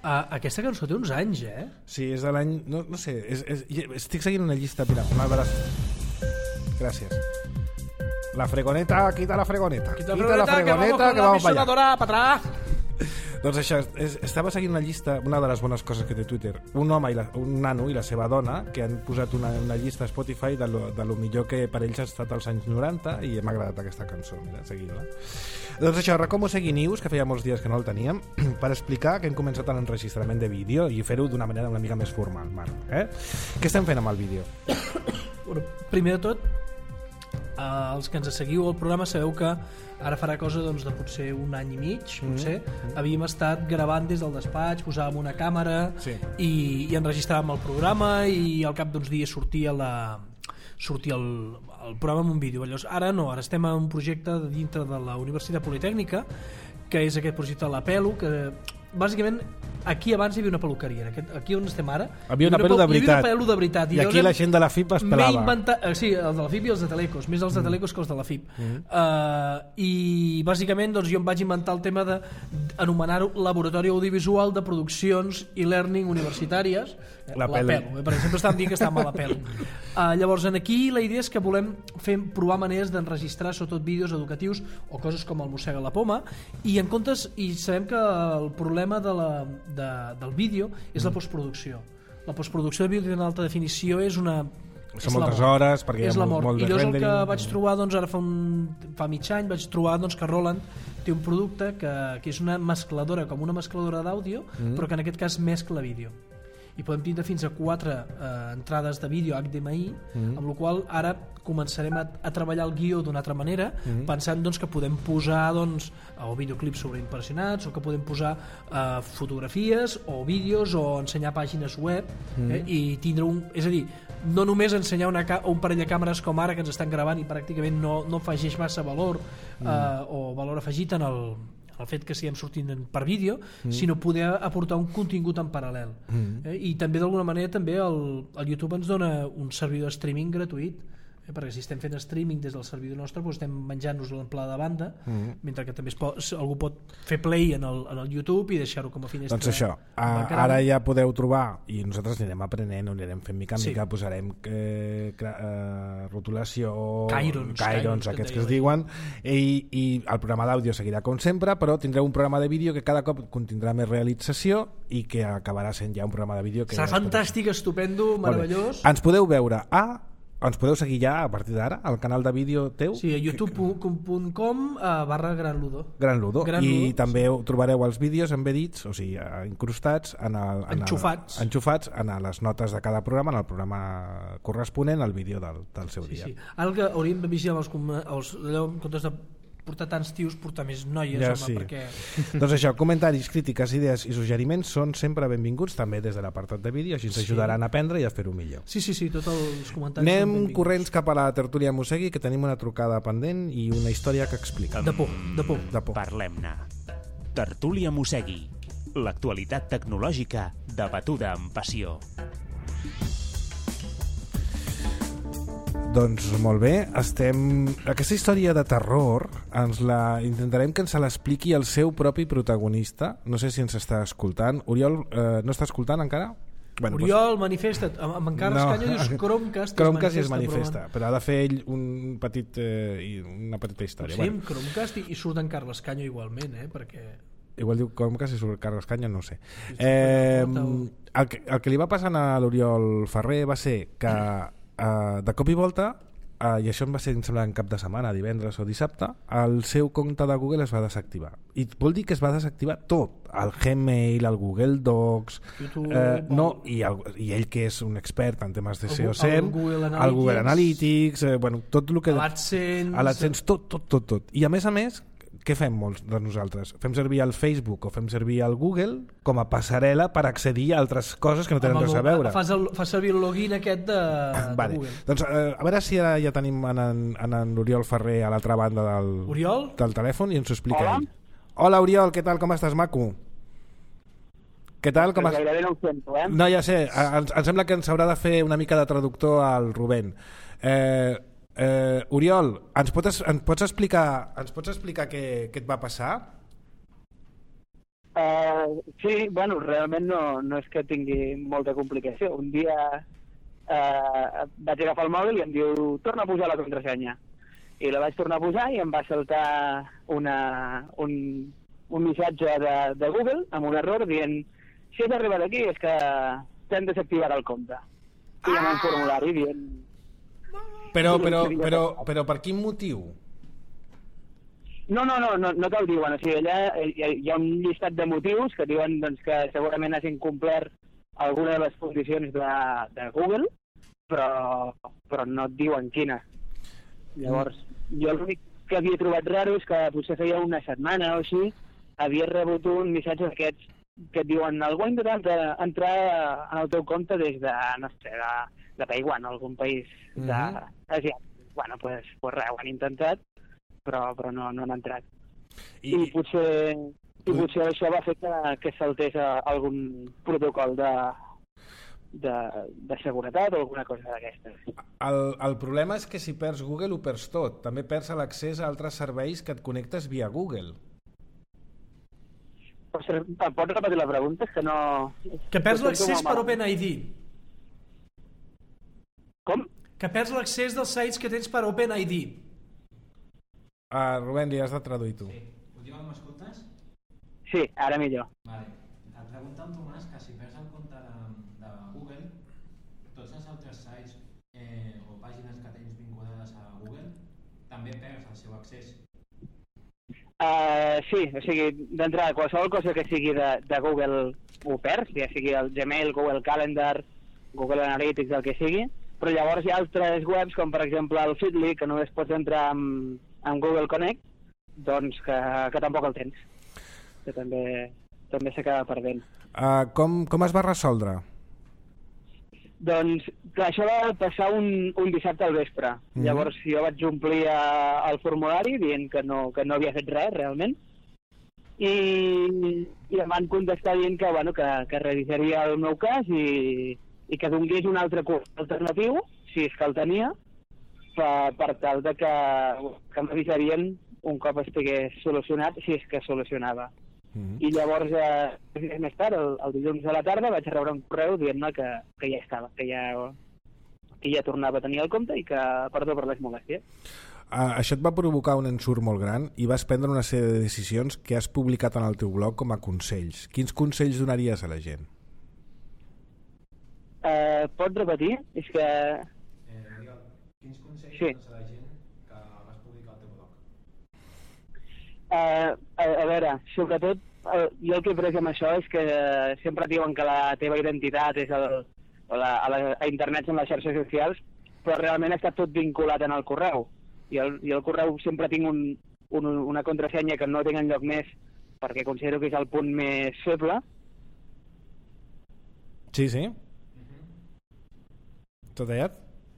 Uh, aquesta cançó té uns anys, eh? Sí, és de l'any... No, no sé, és, és, estic seguint una llista, mira, una de les... Gràcies. La fregoneta, quita la fregoneta. Quita la fregoneta, quita la fregoneta que vamos, que vamos para allá. Para atrás. Doncs això, és, estava seguint una llista, una de les bones coses que té Twitter, un home, i la, un nano i la seva dona, que han posat una, una llista a Spotify de lo, de lo millor que per ells ha estat als anys noranta, i m'ha agradat aquesta cançó, mira, seguida-la. Doncs això, Recomo Segui News, que feia molts dies que no el teníem, per explicar que hem començat l'enregistrament de vídeo i fer-ho d'una manera una mica més formal, Marc. Eh? Què estem fent amb el vídeo? Bueno, primer de tot, eh, els que ens seguiu al programa sabeu que ara farà cosa doncs, de potser un any i mig, potser. Mm-hmm. Havíem estat gravant des del despatx, posàvem una càmera sí. i, i enregistràvem el programa i al cap d'uns dies sortia, la, sortia el, el programa amb un vídeo. Llavors, ara no, ara estem en un projecte dintre de la Universitat Politècnica, que és aquest projecte de la Pelo, que bàsicament aquí abans hi havia una peluqueria, aquest, aquí on estem ara havia una pelo de veritat, pelo de veritat i, i aquí la gent de la F I P es pelava inventat, eh, sí, els de la F I P i els de Telecos, més els de Telecos que els de la F I P. mm. uh, i bàsicament doncs, jo em vaig inventar el tema d'anomenar-ho Laboratori Audiovisual de Produccions i Learning Universitàries, la, la Pelo, eh, perquè sempre estàvem dient que estàvem a la Pelo. uh, llavors en aquí la idea és que volem fer, provar maneres d'enregistrar sobretot vídeos educatius o coses com el Mossega la Poma, i en comptes, i sabem que el problema de la, de, del vídeo és mm. la postproducció. La postproducció de vídeo en alta definició és una... Són moltes hores, perquè és hi ha molt, molt de rendering. I rendering. És el que vaig trobar, doncs, ara fa, un, fa mig any, vaig trobar doncs, que Roland té un producte que, que és una mescladora, com una mescladora d'àudio, mm. però que en aquest cas mescla vídeo. I podem tindre fins a quatre eh, entrades de vídeo H D M I, mm. amb la qual ara començarem a, a treballar el guió d'una altra manera, mm. pensant doncs, que podem posar doncs, o videoclips sobreimpressionats, o que podem posar eh, fotografies o vídeos o ensenyar pàgines web, mm. eh, i tindre un... És a dir, no només ensenyar una, un parell de càmeres com ara que ens estan gravant i pràcticament no, no afegeix massa valor mm. eh, o valor afegit en el el fet que siguem sortint per vídeo, mm. sinó poder aportar un contingut en paral·lel. Mm. Eh? I també d'alguna manera també el, el YouTube ens dona un servidor de streaming gratuït, eh? perquè si estem fent streaming des del servidor nostre doncs estem menjant-nos en pla de banda, mm. mentre que també es pot, algú pot fer play en el, en el YouTube i deixar-ho com a finestra. Doncs això, a, ara ja podeu trobar, i nosaltres anirem aprenent, ho anirem fent mica en mica, sí. posarem eh, eh, rotulació, Cairons, Cairons aquests que es diuen, i, i el programa d'àudio seguirà com sempre, però tindreu un programa de vídeo que cada cop contindrà més realització i que acabarà sent ja un programa de vídeo que serà fantàstic, estupendo, meravellós. Ens podeu veure a ens podeu seguir ja a partir d'ara al canal de vídeo teu, sí, a youtube punt com barra Gran Ludo, Gran Ludo. Gran i Ludo, també sí. trobareu els vídeos embedits, o sigui, incrustats en el, en enxufats. El, enxufats en les notes de cada programa, en el programa corresponent al vídeo del, del seu sí, dia. Sí. Ara que hauríem de vigilar els, els, allò, en comptes de portar tants tios, portar més noies, ja, home, sí. perquè... Doncs això, comentaris, crítiques, idees i suggeriments són sempre benvinguts, també des de l'apartat de vídeo, així ens sí. ajudaran a aprendre i a fer-ho millor. Sí, sí, sí, tots els comentaris Anem són benvinguts. corrents cap a la tertúlia Mossegui, que tenim una trucada pendent i una història que explica. De por, de por. De por. Parlem-ne. Tertúlia Mossegui. L'actualitat tecnològica debatuda amb passió. Doncs molt bé, estem... Aquesta història de terror ens la... intentarem que ens l'expliqui el seu propi protagonista. No sé si ens està escoltant. Oriol, eh, no està escoltant encara? Bueno, Oriol, doncs... manifesta't. Amb encara no. Escanya dius Chromecast, Chromecast es manifesta, però, però ha de fer ell un petit, eh, una petita història. Sí, bueno. Chromecast i, i surt en Carles Canyo igualment, eh? Perquè... Igual diu Chromecast i surt Carles Canyo, no sé. Eh, el, que, el que li va passar a l'Oriol Ferrer va ser que Uh, de cop i volta, uh, i això em va ser, em sembla, en cap de setmana, divendres o dissabte, el seu compte de Google es va desactivar. I vol dir que es va desactivar tot, el Gmail, el Google Docs, YouTube, uh, no, i, el, i ell que és un expert en temes de S E O S E M, el Google Analytics, el Google Analytics uh, bueno, tot el que... l'AdSense, l'AdSense, tot, tot, tot, tot. I a més a més, què fem molts de nosaltres? Fem servir el Facebook o fem servir el Google com a passarel·la per accedir a altres coses que no tenen res a veure. Fas, el, fas servir el login aquest de, vale. de Google. Doncs eh, a veure si ja, ja tenim en, en, en Oriol Ferrer a l'altra banda del, del telèfon i ens ho explica Hola. ell. Hola Oriol, què tal? Com estàs, maco? Què tal? Com has... Gairebé no ho sento, eh? No, ja sé, ens, ens sembla que ens haurà de fer una mica de traductor al Rubén. Eh... Eh, Oriol, ens pots, ens pots explicar ens pots explicar què, què et va passar? Uh, sí, bueno, realment no, no és que tingui molta complicació. Un dia uh, vaig agafar el mòbil i em diu torna a posar la contrasenya. I la vaig tornar a posar i em va saltar una, un, un missatge de, de Google amb un error dient si has arribat aquí és que t'hem desactivat el compte. I amb un formulari dient... Però, però, però, però per quin motiu? No, no, no, no, no te'l diuen. O sigui, allà hi ha, hi ha un llistat de motius que diuen doncs, que segurament has incomplert alguna de les condicions de, de Google, però, però no et diuen quina. Llavors, jo l'únic que havia trobat raro és que potser feia una setmana o així havia rebut un missatge d'aquests que et diuen algú ha intentat entrar en el teu compte des de, no sé, de, de Taiwan, algun país d'asiàtic. Mm-hmm. Bueno, doncs pues, pues res, ho han intentat, però, però no, no han entrat. I, I, potser, i potser això va fer que, que saltés algun protocol de, de, de seguretat o alguna cosa d'aquestes. El, el problema és que si perds Google ho perds tot. També perds l'accés a altres serveis que et connectes via Google. Pots repetir la pregunta? És que no... Que perds l'accés per OpenID. Com? Que perds l'accés dels sites que tens per OpenID. Ah, Rubén, li has de traduir tu. Sí. Última, m'escoltes? Sí, ara millor. Vale. Et pregunta el Tomàs que si perds el compte de, de Google, tots els altres sites eh, o pàgines que tens vinculades a Google, també perds el seu accés. Uh, sí, o sigui, d'entrada, qualsevol cosa que sigui de, de Google ho perds, ja sigui el Gmail, Google Calendar, Google Analytics, el que sigui, però llavors hi ha altres webs, com per exemple el Feedly, que només pots entrar amb, amb Google Connect, doncs que, que tampoc el tens, que també, també s'acaba perdent. Uh, com, com es va resoldre? Doncs clar, això va passar un, un dissabte al vespre. Mm-hmm. Llavors jo vaig omplir uh, el formulari dient que no, que no havia fet res realment i, i em van contestar dient que, bueno, que, que revisaria el meu cas i, i que donés un altre curs alternatiu, si és que el tenia, per, per tal de que, que m'avisarien un cop estigués solucionat, si és que solucionava. Mm-hmm. I llavors, eh, més tard, el, el dilluns a la tarda, vaig rebre un correu dient-me que, que ja estava, que ja, que ja tornava a tenir el compte i que, perdó per les molèsties. Uh, això et va provocar un ensurt molt gran i vas prendre una sèrie de decisions que has publicat en el teu blog com a consells. Quins consells donaries a la gent? Uh, pots repetir? És que... Eh, Oriol, quins consells sí. dones a la gent que vas publicar al teu blog? Uh, a, a veure, sobretot uh, jo el que he pres amb això és que uh, sempre diuen que la teva identitat és el, a, la, a, la, a internet són les xarxes socials, però realment està tot vinculat en el correu. I el, i el correu sempre tinc un, un, una contrasenya que no tinc enlloc més perquè considero que és el punt més feble. Sí, sí. Tot tallat?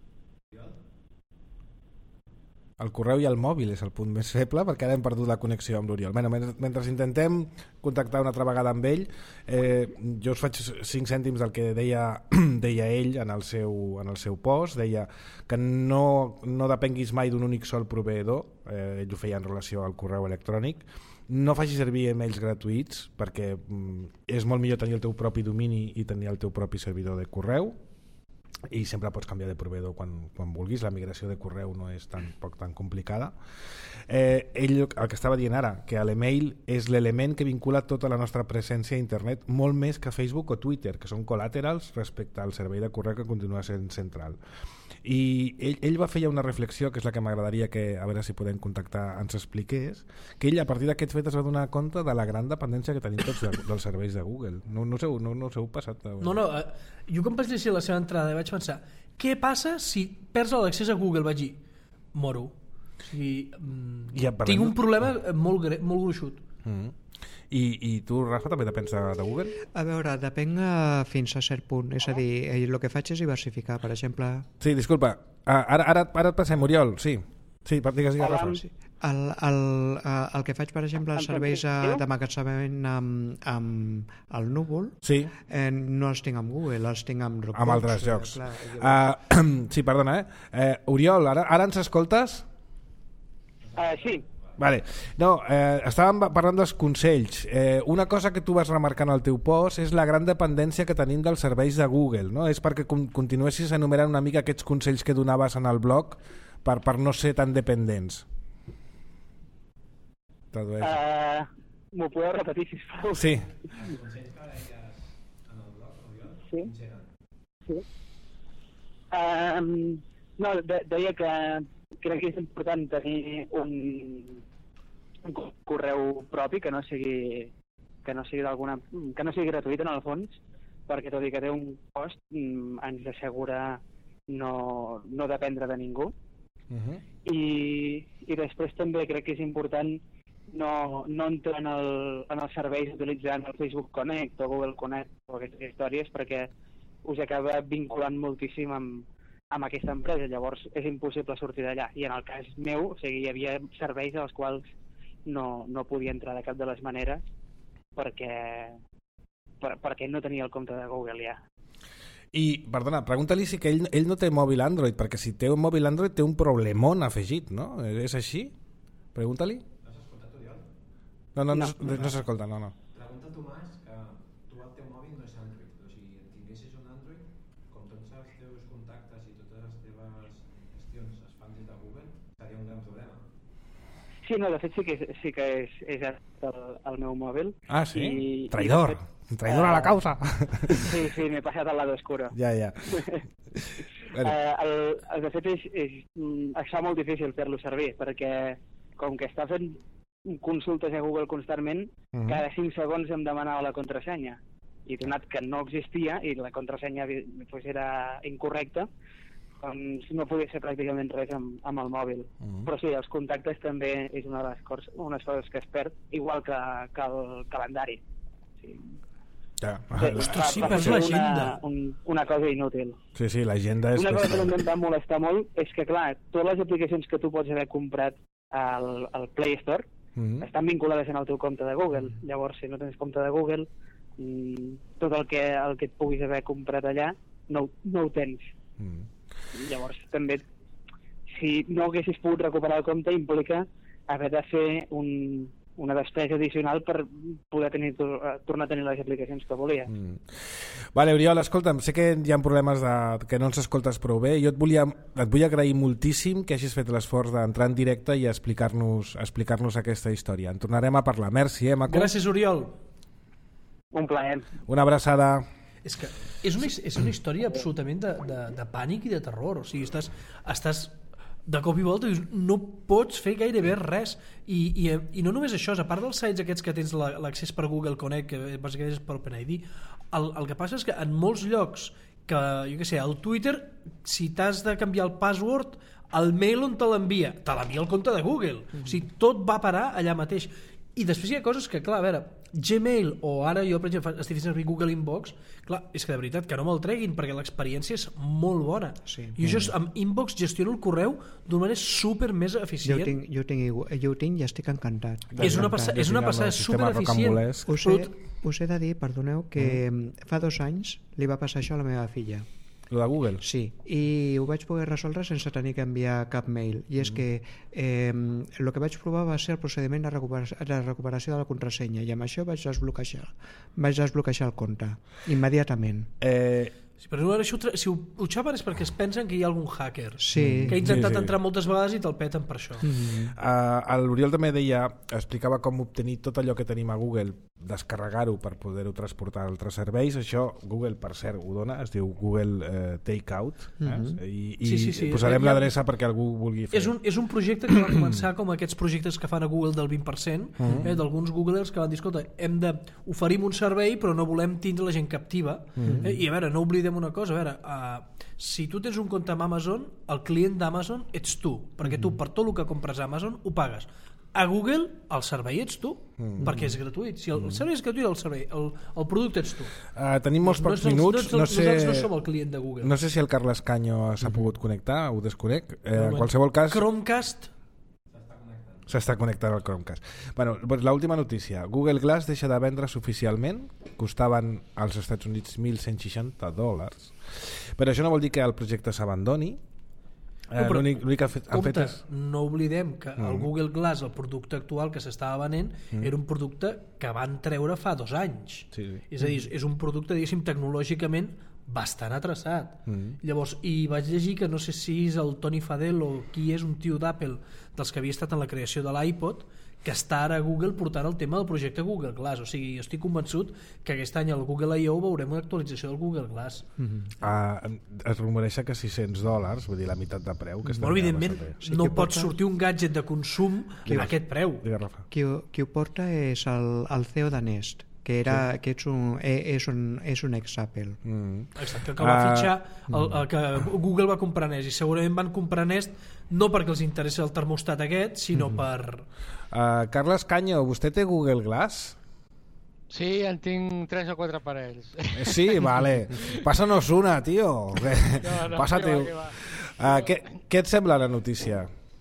El correu i el mòbil és el punt més feble perquè ara hem perdut la connexió amb l'Oriol. Bueno, mentre, mentre intentem contactar una altra vegada amb ell, eh, jo us faig cinc cèntims del que deia, deia ell en el, seu, en el seu post. Deia que no, no depenguis mai d'un únic sol proveïdor, eh, ell ho feia en relació al correu electrònic. No facis servir emails gratuïts perquè mm, és molt millor tenir el teu propi domini i tenir el teu propi servidor de correu, i sempre pots canviar de proveïdor quan, quan vulguis. La migració de correu no és tan poc tan complicada. Eh, ell el que estava dient ara, que l'email és l'element que vincula tota la nostra presència a internet molt més que Facebook o Twitter, que són col·laterals respecte al servei de correu que continua sent central. I ell, ell va fer ja una reflexió que és la que m'agradaria que, a veure si podem contactar, ens expliqués, que ell a partir d'aquest fet es va donar compte de la gran dependència que tenim tots de, dels serveis de Google. No, no, us heu, no, no us heu passat a... No, no, eh, jo quan vaig llegir la seva entrada vaig pensar, què passa si perds l'accés a Google? Vaig dir, moro. O sigui, mm, ja, tinc un problema molt, gre, molt gruixut. Mm. I, I tu, Rafa, també depens de, de Google? A veure, depèn uh, fins a cert punt. És a dir, eh, el que faig és diversificar, per exemple... Sí, disculpa, ah, ara, ara, ara et passem, Oriol, sí. Sí, digues, digues, Rafa. Sí. El, el, el que faig, per exemple, els serveis d'emmagatzemament amb, amb el núvol, sí. eh, no els tinc amb Google, els tinc amb Dropbox. Amb altres llocs. Clar, uh, sí, perdona, eh? eh Oriol, ara, ara ens escoltes? Uh, sí. Vale. No, eh, estàvem parlant dels consells. Eh, una cosa que tu vas remarcar en el teu post és la gran dependència que tenim dels serveis de Google, no? És perquè con continuessis enumerant una mica aquests consells que donaves en el blog per, per no ser tan dependents. Uh, M'ho podeu repetir, sisplau? Sí. Els consells que deies en el blog, Oriol, sí. quins eren? Sí. Um, no, de deia que crec que és important tenir un, un correu propi que no sigui que no sigui d'alguna que no sigui gratuït en el fons, perquè tot i que té un cost ens assegura no, no dependre de ningú. Uh-huh. I, i després també crec que és important no, no entrar en, el, en els serveis utilitzant el Facebook Connect o Google Connect o aquestes històries, perquè us acaba vinculant moltíssim amb, amb aquesta empresa, llavors és impossible sortir d'allà. I en el cas meu, o sigui, hi havia serveis als quals no, no podia entrar de cap de les maneres perquè, per, perquè no tenia el compte de Google ja. I, perdona, pregunta-li si que ell, ell no té mòbil Android, perquè si té un mòbil Android té un problemón afegit, no? És així? Pregunta-li. No s'ha escoltat, Oriol? No, no, no, no, no, no s'escolta, no, no. Pregunta a Tomàs que tu el teu mòbil no és Android, però si tinguessis un Android, com tots els teus contactes i totes les teves gestions es fan des de Google, seria un gran problema. Sí, no, de fet sí que és, sí que és, és el, el meu mòbil. Ah, sí? I, Traïdor. I fet, Traïdor uh, a la causa. Sí, sí, m'he passat al lado oscuro. Ja, ja. uh, el, el de fet és, és, es fa molt difícil fer-lo servir, perquè com que està fent consultes a Google constantment, uh -huh. cada cinc segons em demanava la contrasenya. I donat que no existia i la contrasenya pues, era incorrecta, doncs no podia ser pràcticament res amb, amb el mòbil. Uh -huh. Però sí, els contactes també és una de les coses, unes coses que es perd, igual que, que el calendari. Sí. Ja. Sí, Ostres, sí, va, perds va l'agenda. una, un, una cosa inútil. Sí, sí, l'agenda és... Una cosa que em va molestar molt és que, clar, totes les aplicacions que tu pots haver comprat al, al Play Store uh -huh. estan vinculades en el teu compte de Google. Uh -huh. Llavors, si no tens compte de Google, tot el que, el que et puguis haver comprat allà no, no ho tens. Uh -huh. Llavors, també, si no haguessis pogut recuperar el compte, implica haver de fer un... una despesa addicional per poder tenir, tornar a tenir les aplicacions que volia. Mm. Vale, Oriol, escolta'm, sé que hi ha problemes de, que no ens escoltes prou bé. Jo et, volia, et vull agrair moltíssim que hagis fet l'esforç d'entrar en directe i explicar-nos explicar-nos aquesta història. En tornarem a parlar. Merci, eh, Maco? Gràcies, Oriol. Un plaer. Una abraçada. És que és una, és una història absolutament de, de, de pànic i de terror. O sigui, estàs... estàs de cop i volta dius, no pots fer gairebé res i, i, i no només això, a part dels sites aquests que tens l'accés per Google Connect, que bàsicament és per OpenID, el, el que passa és que en molts llocs que, jo què sé, al Twitter, si t'has de canviar el password, el mail on te l'envia, te l'envia el compte de Google. Mm. O sigui, tot va parar allà mateix. I després hi ha coses que, clar, a veure, Gmail o ara jo, per exemple, estic fent servir Google Inbox, clar, és que de veritat que no me'l treguin perquè l'experiència és molt bona. Sí. Jo mm. amb Inbox gestiono el correu d'una manera super més eficient. Jo ho tinc, jo ho tinc, jo ho tinc i estic encantat. És una, passa, és una passada super eficient. Us he, us he de dir, perdoneu, que mm. fa dos anys li va passar això a la meva filla. Lo de Google? Sí, i ho vaig poder resoldre sense tenir que enviar cap mail. I és mm. que eh, el que vaig provar va ser el procediment de recuperació, de recuperació de la contrasenya, i amb això vaig desbloquejar, vaig desbloquejar el compte immediatament. Eh... Sí, però això, si ho, ho xapen és perquè es pensen que hi ha algun hacker sí. que ha intentat sí, sí. entrar moltes vegades i te'l peten per això. Mm-hmm. uh, L'Oriol també deia, explicava com obtenir tot allò que tenim a Google, descarregar-ho per poder-ho transportar a altres serveis. Això Google, per cert, ho dona, es diu Google uh, Takeout, mm-hmm. eh? I, i sí, sí, sí. posarem ja, l'adreça perquè algú vulgui fer. És un, és un projecte que va començar com aquests projectes que fan a Google del vint per cent, mm-hmm. eh, d'alguns googlers que van dir, escolta, hem de oferim un servei però no volem tindre la gent captiva. Mm-hmm. eh, i a veure, no oblidem una cosa, a veure, uh, si tu tens un compte amb Amazon, el client d'Amazon ets tu, perquè tu per tot el que compres a Amazon ho pagues. A Google el servei ets tu, mm. perquè és gratuït. Si el, el servei és gratuït, el servei, el, el producte ets tu. Uh, tenim molts pocs no, minuts. No, no, no sé, nosaltres no som el client de Google. No sé si el Carles Canyo s'ha mm. pogut connectar, ho desconec. Eh, no, en qualsevol cas... Chromecast s'està connectant al Chromecast. Bueno, l'última notícia. Google Glass deixa de vendre's oficialment. Costaven als Estats Units mil cent seixanta dòlars. Però això no vol dir que el projecte s'abandoni. Eh, No, però, L'únic l'únic que han fet, han fet compte, és... no oblidem que el Mm. Google Glass, el producte actual que s'estava venent, Mm. era un producte que van treure fa dos anys. Sí, sí. És a dir, és un producte, diguéssim, tecnològicament bastant atrasat. Mm. Llavors, i vaig llegir que no sé si és el Tony Fadell o qui és un tio d'Apple dels que havia estat en la creació de l'iPod, que està ara a Google portant el tema del projecte Google Glass. O sigui, jo estic convençut que aquest any al Google I O veurem una actualització del Google Glass. Mm-hmm. Ah, es rumoreja que sis-cents dòlars, vull dir la meitat de preu, que està Molt evidentment, bastant Sí, no que pot porta- sortir un gadget de consum Qui a és? aquest preu. bé. Digues, Rafa. Qui, ho- qui ho porta és el, el C E O de Nest, que, era, sí. que és, un, eh, és, un, és un ex-Apple. Mm. Exacte, que va Ah, fitxar el, el que Google va comprar Nest, i segurament van comprar Nest no perquè els interessi el termostat aquest, sinó Mm-hmm. per... Uh, Carles Canyo, vostè té Google Glass? Sí, en tinc tres o quatre parells. Eh, Sí, vale. Pássanos una, tio. No, no, Pásate. que va, que va. Uh, què, què et sembla la notícia?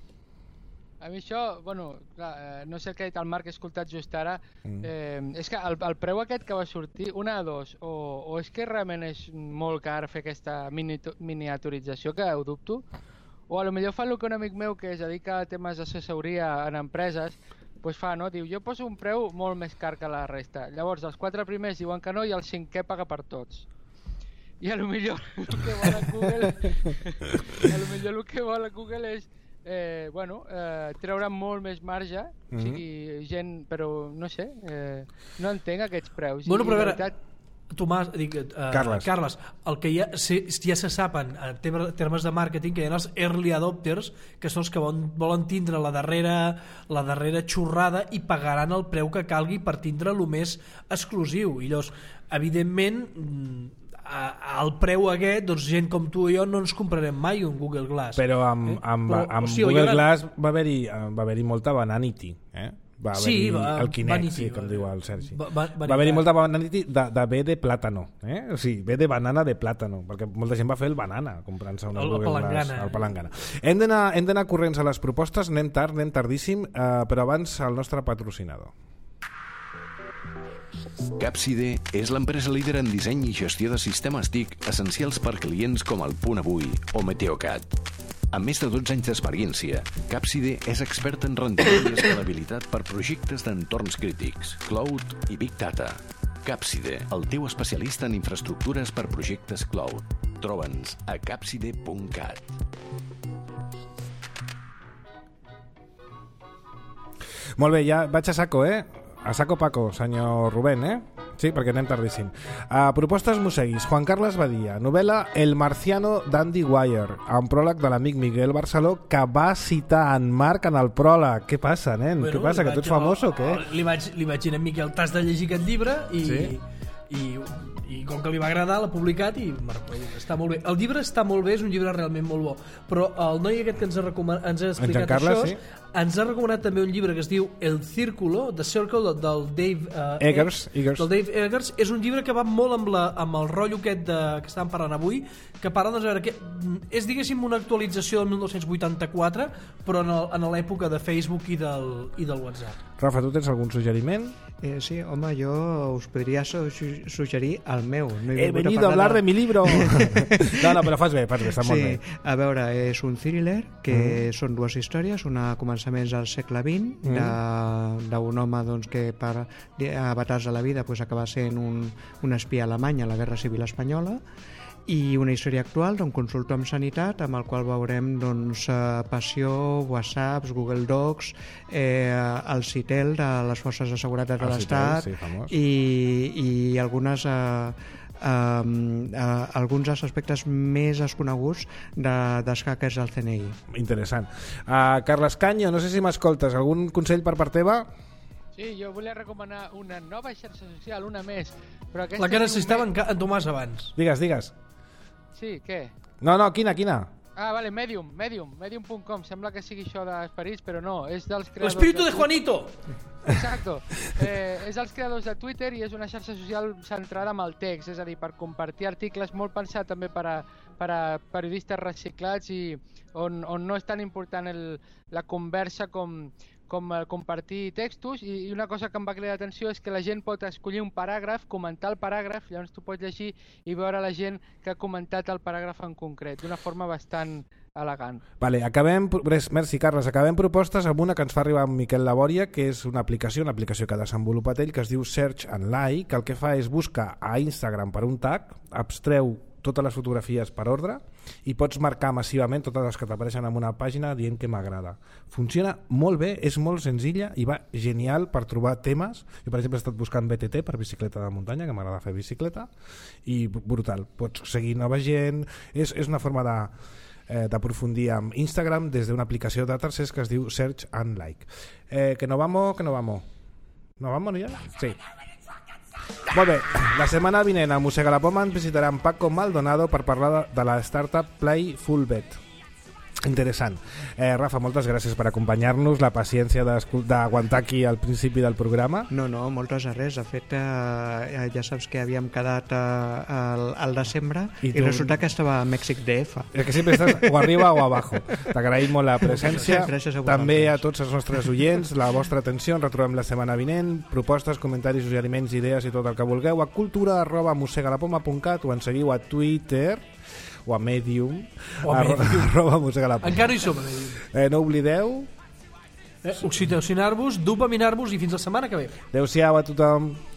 A mi això, bueno, clar, eh, no sé el que ha dit el Marc, he escoltat just ara, Mm. eh, és que el, el preu aquest que va sortir, una de dos, o, o és que realment és molt car fer aquesta mini, miniaturització, que ho dubto, o a lo millor fa el que un amic meu que es dedica a temes d'assessoria en empreses, pues fa, no? Diu, jo poso un preu molt més car que la resta. Llavors, els quatre primers diuen que no i el cinquè paga per tots. I a lo millor el que vol a Google, a lo millor el que vol a Google és eh, bueno, eh, treure molt més marge, mm -hmm. o sigui, gent, però no sé, eh, no entenc aquests preus. Bueno, I, però a la veure, veritat, Tomàs, dic, uh, Carles. Carles, el que ja se, ja se sapen en termes de màrqueting, que hi ha els early adopters, que són els que volen, volen tindre la darrera, la darrera xorrada i pagaran el preu que calgui per tindre el més exclusiu. I llavors, evidentment, al preu aquest, doncs gent com tu i jo no ens comprarem mai un Google Glass. Però amb, Eh? amb, Però, amb o sigui, Google jo ara- Glass va haver-hi va haver molta vanity, eh? Va haver-hi Sí, va- el Kinect, vanity, sí, com va- diu el Sergi. va- Va, va- haver-hi vanitat. molta vanity de, de B de plàtano, eh? O sigui, B de banana de plàtano, perquè molta gent va fer el banana comprant-se una El- el Google Glass. palangana. El palangana. Hem d'anar hem d'anar corrents a les propostes, anem tard, anem tardíssim, eh, però abans el nostre patrocinador. Capside és l'empresa líder en disseny i gestió de sistemes T I C essencials per clients com el Punt Avui o Meteocat. Amb més de dotze anys d'experiència, Capside és expert en rendiment i escalabilitat per projectes d'entorns crítics, cloud i big data. Capside, el teu especialista en infraestructures per projectes cloud. Troba'ns a capside punt cat. Molt bé, ja vaig a saco, eh? A saco Paco, senyor Rubén, eh? Sí, perquè anem tardíssim. Uh, propostes Museguis. Juan Carles Badia. Novel·la El Marciano d'Andy Weir, amb pròleg de l'amic Miguel Barceló, que va citar en Marc en el pròleg. Què passa, nen? Bueno, què passa, li que tu ets vaig- famós o què? Li vaig, li vaig dir a en Miquel, t'has de llegir aquest llibre i, Sí? i, i com que li va agradar l'ha publicat i Marc, està molt bé. El llibre està molt bé, és un llibre realment molt bo, però el noi aquest que ens ha, recomanat, ens ha explicat Carles, això sí. ens ha recomanat també un llibre que es diu El Círculo, The Circle, del Dave uh, Eggers, Eggers. del Dave Eggers. És un llibre que va molt amb, la, amb el rotllo aquest de, que estàvem parlant avui, que parla, doncs, a veure, que és, diguéssim, una actualització del dinou vuitanta-quatre, però en, el, en l'època de Facebook i del, i del WhatsApp. Rafa, tu tens algun suggeriment? Eh, sí, home, jo us podria su suggerir el meu. No He vingut venido a parlar hablar de mi libro. No, no, però fas bé, fas bé, està molt Sí, bé. a veure, és un thriller que mm. són dues històries, una a començaments del segle vint mm. d'un home doncs, que per avatars de la vida pues, acaba sent un, un espia alemany a la Guerra Civil Espanyola, i una història actual d'un consultor en sanitat amb el qual veurem doncs, eh, passió, whatsapps, Google Docs, eh, el CITEL de les forces de seguretat de El l'Estat CITEL, sí, famós. i, i algunes eh, Um, uh, alguns dels aspectes més desconeguts de, dels hackers del C N I. Interessant. Uh, Carles Canyo, no sé si m'escoltes, algun consell per part teva? sí, jo volia recomanar una nova xarxa social, una més. Però aquesta La que és un necessitava me- en, Ca- en Tomàs abans. Digues, digues. Sí, què? No, no, quina, quina? Ah, vale, Medium, Medium, medium punt com. Sembla que sigui això d'esperits, però no, és dels creadors... L'espíritu de Twitter. Juanito! Exacto. Eh, és dels creadors de Twitter i és una xarxa social centrada en el text, és a dir, per compartir articles, molt pensat també per a, per a periodistes reciclats i on, on no és tan important el, la conversa com, com el compartir textos i, i una cosa que em va cridar l'atenció és que la gent pot escollir un paràgraf, comentar el paràgraf, llavors tu pots llegir i veure la gent que ha comentat el paràgraf en concret, d'una forma bastant elegant. Vale, acabem, merci Carles, acabem propostes amb una que ens fa arribar en Miquel Labòria, que és una aplicació, una aplicació que ha desenvolupat ell, que es diu Search and Like, que el que fa és buscar a Instagram per un tag, abstreu totes les fotografies per ordre i pots marcar massivament totes les que t'apareixen en una pàgina dient que m'agrada. Funciona molt bé, és molt senzilla i va genial per trobar temes. Jo, per exemple, he estat buscant B T T per bicicleta de muntanya, que m'agrada fer bicicleta, i brutal. Pots seguir nova gent, és, és una forma de eh, d'aprofundir amb Instagram des d'una aplicació de tercers que es diu Search and Like. Eh, que no vamos, que no vamos. ¿No vamos ya? Sí. Molt bé, la setmana vinent a Mossega la Poma ens visitarà en Paco Maldonado per parlar de la startup Playfulbet. Interessant. Eh, Rafa, moltes gràcies per acompanyar-nos, la paciència d'aguantar aquí al principi del programa. No, no, moltes de res. De fet, eh, ja saps que havíem quedat eh, al, al desembre i, i resulta que estava a Mèxic D F. És que sempre estàs o arriba o abajo. T'agraïm molt la presència. Gràcies a També a tots els nostres oients, la vostra atenció. Ens retrobem la setmana vinent. Propostes, comentaris, suggeriments, idees i tot el que vulgueu a cultura arroba mossegalapoma punt cat o ens seguiu a Twitter o a Medium, o a Medium. arroba mossegalapoma. Encara hi som a Medium. Eh, no oblideu eh, oxitocinar-vos, dopaminar-vos i fins la setmana que ve. Adéu-siau a tothom.